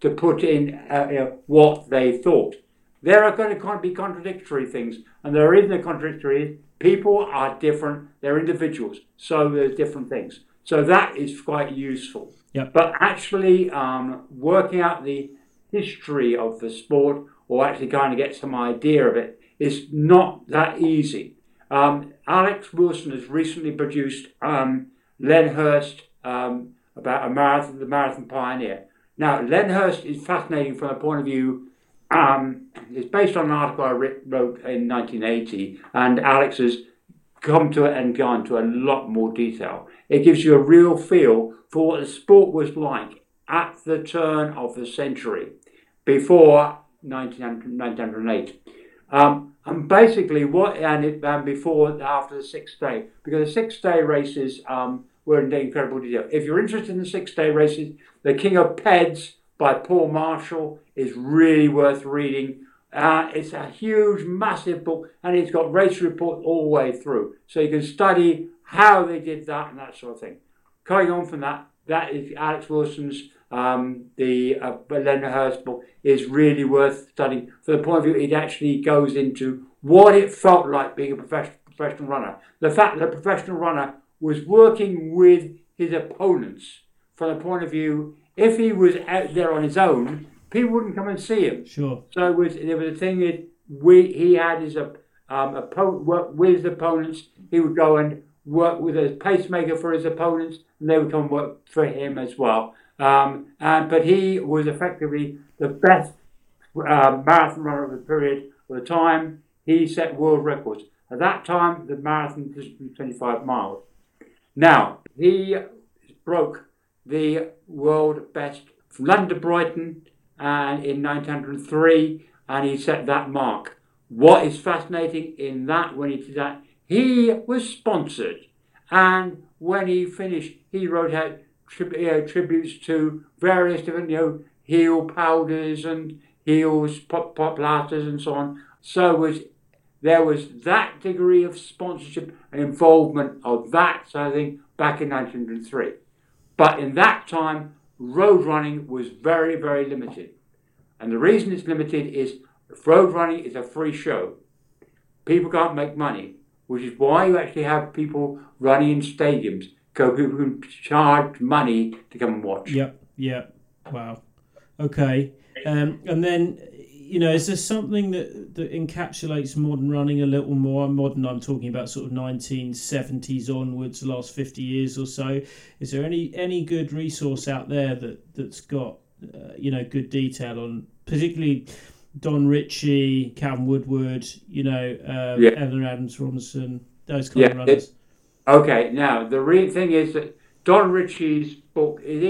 to put in uh, you know, what they thought. There are going to be contradictory things, and there isn't a contradictory. People are different. They're individuals, so there's different things. So that is quite useful. Yep. But actually um, working out the history of the sport, or actually kind of get some idea of it, is not that easy. Um, Alex Wilson has recently produced um, Len Hurst um, about a marathon, the Marathon Pioneer. Now, Len Hurst is fascinating from a point of view. Um, it's based on an article I wrote in nineteen eighty, and Alex has come to it and gone to a lot more detail. It gives you a real feel for what the sport was like at the turn of the century, before nineteen oh eight. Um, and basically, what and, it, and before after the sixth day, because the six day races um, were in incredible detail. If you're interested in the six day races, The King of Peds by Paul Marshall is really worth reading. Uh, it's a huge, massive book, and it's got race reports all the way through. So you can study how they did that and that sort of thing. Going on from that, that is Alex Wilson's, um, the uh, Len Hurst book is really worth studying from the point of view it actually goes into what it felt like being a professional, professional runner. The fact that a professional runner was working with his opponents from the point of view, if he was out there on his own, people wouldn't come and see him. Sure. So it was, there was a thing that we, he had his um, opponent work with his opponents. He would go and work with a pacemaker for his opponents, and they would come work for him as well. Um, and but he was effectively the best uh, marathon runner of the period of the time. He set world records. At that time, the marathon was twenty-five miles. Now, he broke the world best from London to Brighton and in nineteen oh three, and he set that mark. What is fascinating in that, when he did that, he was sponsored, and when he finished, he wrote out tri- you know, tributes to various different, you know, heel powders and heels, pop pop plasters, and so on. So was there was that degree of sponsorship and involvement of that sort of thing back in nineteen oh three. But in that time, road running was very, very limited. And the reason it's limited is road running is a free show. People can't make money, which is why you actually have people running in stadiums, because people can charge money to come and watch. Yep, yep. Wow. Okay. Um, and then, you know, is there something that, that encapsulates modern running a little more? Modern, I'm talking about sort of nineteen seventies onwards, the last fifty years or so. Is there any any good resource out there that, that's got, uh, you know, good detail on, particularly Don Ritchie, Calvin Woodward, you know, um, yeah. Eleanor Adams Robinson, those kind yeah, of runners? It, okay, now, the real thing is that Don Ritchie's book is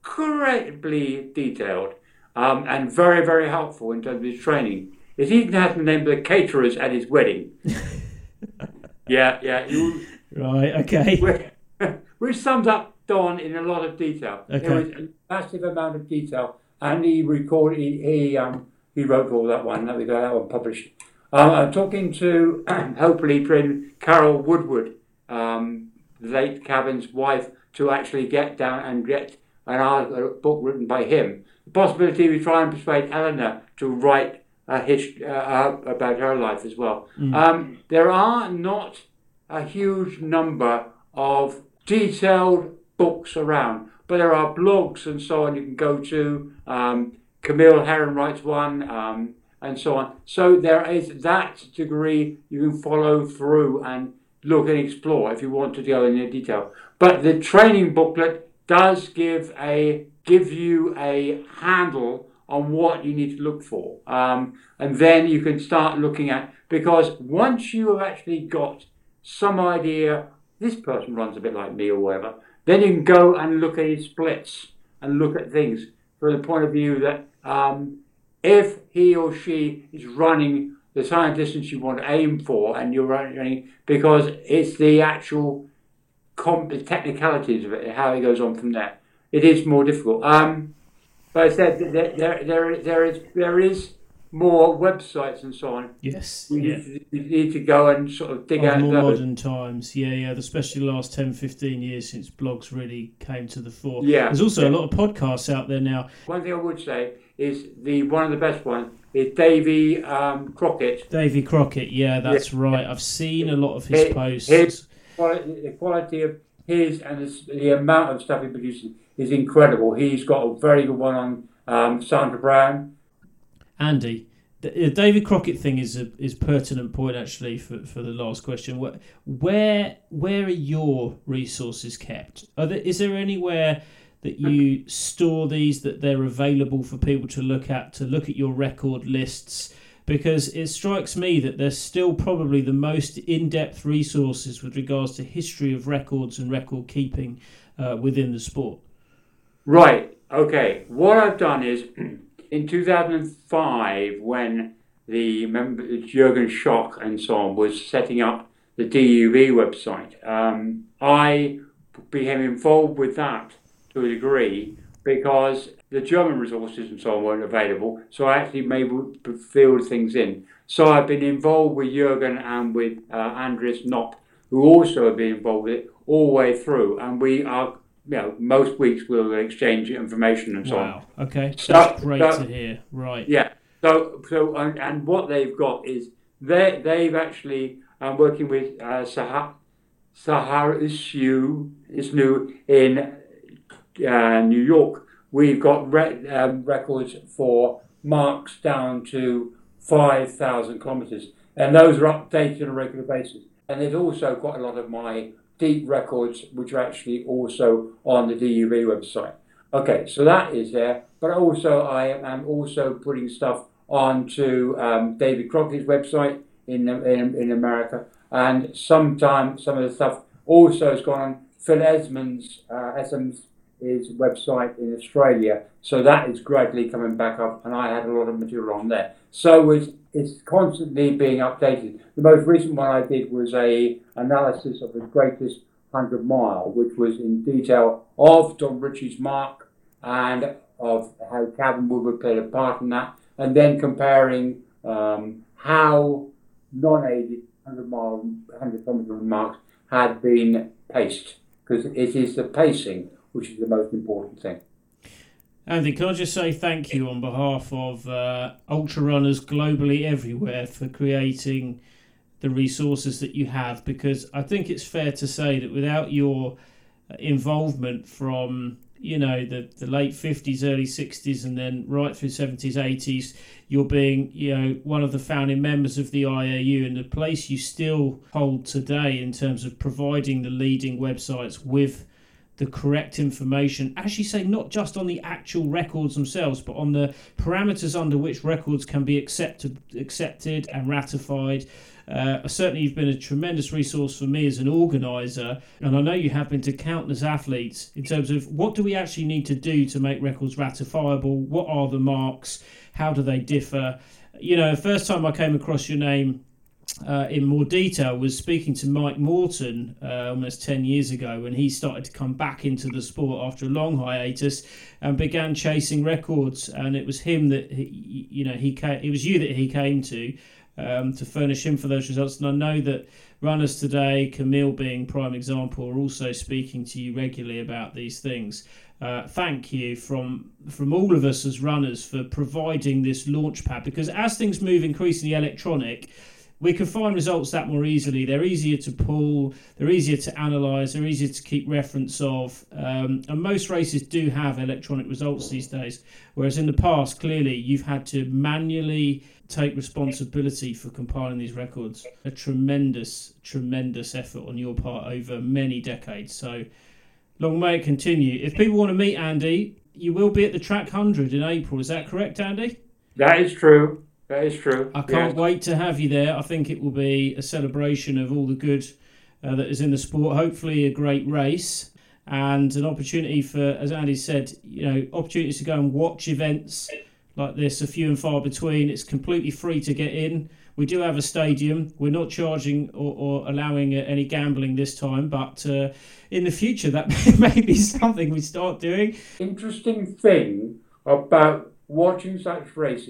incredibly detailed. Um, and very, very helpful in terms of his training. It even has the name of the caterers at his wedding. yeah, yeah. You, right, okay. Which, which sums up Don in a lot of detail. Okay. There was a massive amount of detail, and he recorded, he, he, um, he wrote all that one, that we got that one published. Um, I'm talking to, hopefully, trained Carol Woodward, um, the late Cavan's wife, to actually get down and get an article, a book written by him. The possibility we try and persuade Eleanor to write a history uh, about her life as well. Mm. Um, there are not a huge number of detailed books around, but there are blogs and so on you can go to. Um, Camille Herron writes one, um, and so on. So there is that degree you can follow through and look and explore if you want to go into detail. But the training booklet does give a give you a handle on what you need to look for. Um, and then you can start looking at, because once you have actually got some idea, this person runs a bit like me or whatever, then you can go and look at his splits and look at things from the point of view that um, if he or she is running the time distance you want to aim for, and you're running, because it's the actual comp- the technicalities of it, how it goes on from there. It is more difficult. Um, but I said there, there, there, there is there is more websites and so on. Yes, You, yeah. need, to, you need to go and sort of dig Of out more those. modern times, yeah, yeah, especially the last ten, fifteen years since blogs really came to the fore. Yeah. There's also yeah. a lot of podcasts out there now. One thing I would say is the one of the best ones is Davy um, Crockett. Davy Crockett, yeah, that's Yeah. right. I've seen a lot of his His- posts. his- Quality, the quality of his and the, the amount of stuff he produces is incredible. He's got a very good one on um, Sandra Brown. Andy, the, the David Crockett thing is a is pertinent point actually for, for the last question. Where where where are your resources kept? Are there, is there anywhere that you store these, that they're available for people to look at, to look at your record lists? Because it strikes me that there's still probably the most in-depth resources with regards to history of records and record keeping uh, within the sport. Right. Okay. What I've done is in two thousand five, when the member Jürgen Schoch and so on was setting up the D U V website, um, I became involved with that to a degree because the German resources and so on weren't available. So I actually made field things in. So I've been involved with Jürgen and with uh, Andreas Knopp, who also have been involved with it all the way through. And we are, you know, most weeks we'll exchange information and so on. Wow. Okay. So- That's great so- to hear. Right. Yeah. So, so and, and what they've got is they they've actually um, working with uh, Sahar Sahara Issu is new in uh, New York. We've got re- um, records for marks down to five thousand kilometres, and those are updated on a regular basis. And there's also quite a lot of my deep records, which are actually also on the D U V website. Okay, so that is there, but also I am also putting stuff onto um, David Crockett's website in, in in America, and sometimes some of the stuff also has gone on Phil Esmond's uh, Esmond's his website in Australia, so that is gradually coming back up, and I had a lot of material on there. So it's it's constantly being updated. The most recent one I did was a analysis of the greatest hundred mile, which was in detail of Don Ritchie's mark and of how Calvin Woodward played a part in that, and then comparing um, how non-aided hundred mile, hundred kilometre marks had been paced, because it is the pacing which is the most important thing. Andy, can I just say thank you on behalf of uh, ultra runners globally everywhere for creating the resources that you have, because I think it's fair to say that without your involvement from, you know, the, the late fifties, early sixties, and then right through seventies, eighties, you're being, you know, one of the founding members of the I A U, and the place you still hold today in terms of providing the leading websites with the correct information, as you say, not just on the actual records themselves, but on the parameters under which records can be accepted, accepted and ratified. Uh, certainly, you've been a tremendous resource for me as an organiser, and I know you have been to countless athletes in terms of what do we actually need to do to make records ratifiable? What are the marks? How do they differ? You know, the first time I came across your name Uh, in more detail was speaking to Mike Morton uh, almost ten years ago, when he started to come back into the sport after a long hiatus and began chasing records. And it was him that he, you know he came, it was you that he came to um, to furnish him for those results. And I know that runners today, Camille being prime example, are also speaking to you regularly about these things. Uh, thank you from from all of us as runners for providing this launch pad, because as things move increasingly electronic, we can find results that more easily. They're easier to pull, they're easier to analyse, they're easier to keep reference of. Um, and most races do have electronic results these days. Whereas in the past, clearly, you've had to manually take responsibility for compiling these records. A tremendous, tremendous effort on your part over many decades. So long may it continue. If people want to meet Andy, you will be at the Track one hundred in April. Is that correct, Andy? That is true. That is true. I can't yes. wait to have you there. I think it will be a celebration of all the good uh, that is in the sport. Hopefully a great race and an opportunity for, as Andy said, you know, opportunities to go and watch events like this are few and far between. It's completely free to get in. We do have a stadium. We're not charging or, or allowing uh, any gambling this time, but uh, in the future that may be something we start doing. Interesting thing about watching such races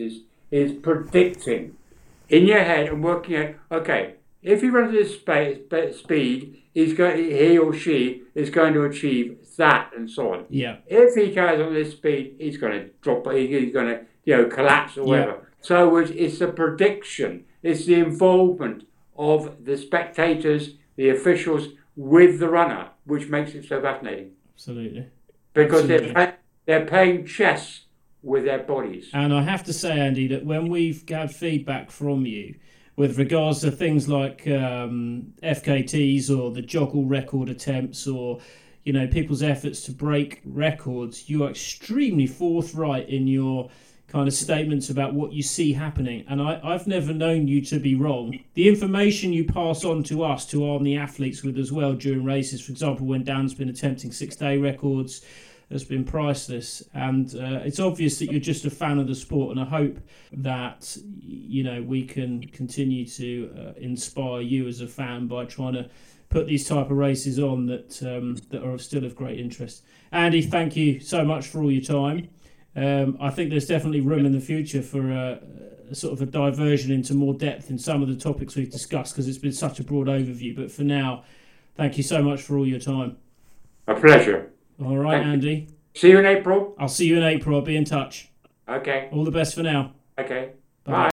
is predicting in your head and working out, okay, if he runs at this spa- speed, he's going, he or she is going to achieve that and so on. Yeah. If he carries on this speed, he's going to drop, he's going to, you know, collapse or whatever. Yeah. So it's, it's a prediction. It's the involvement of the spectators, the officials with the runner, which makes it so fascinating. Absolutely. Because Absolutely. they're they're playing chess with their bodies. And I have to say, Andy, that when we've had feedback from you with regards to things like um, F K Ts or the joggle record attempts or, you know, people's efforts to break records, you are extremely forthright in your kind of statements about what you see happening. And I, I've never known you to be wrong. The information you pass on to us to arm the athletes with as well during races, for example, when Dan's been attempting six-day records, has been priceless. And uh, it's obvious that you're just a fan of the sport, and I hope that, you know, we can continue to uh, inspire you as a fan by trying to put these type of races on that um, that are still of great interest. Andy, thank you so much for all your time. Um, I think there's definitely room in the future for a, a sort of a diversion into more depth in some of the topics we've discussed, because it's been such a broad overview. But for now, thank you so much for all your time. A pleasure. All right, Andy. See you in April. I'll see you in April. I'll be in touch. Okay. All the best for now. Okay. Bye. Bye.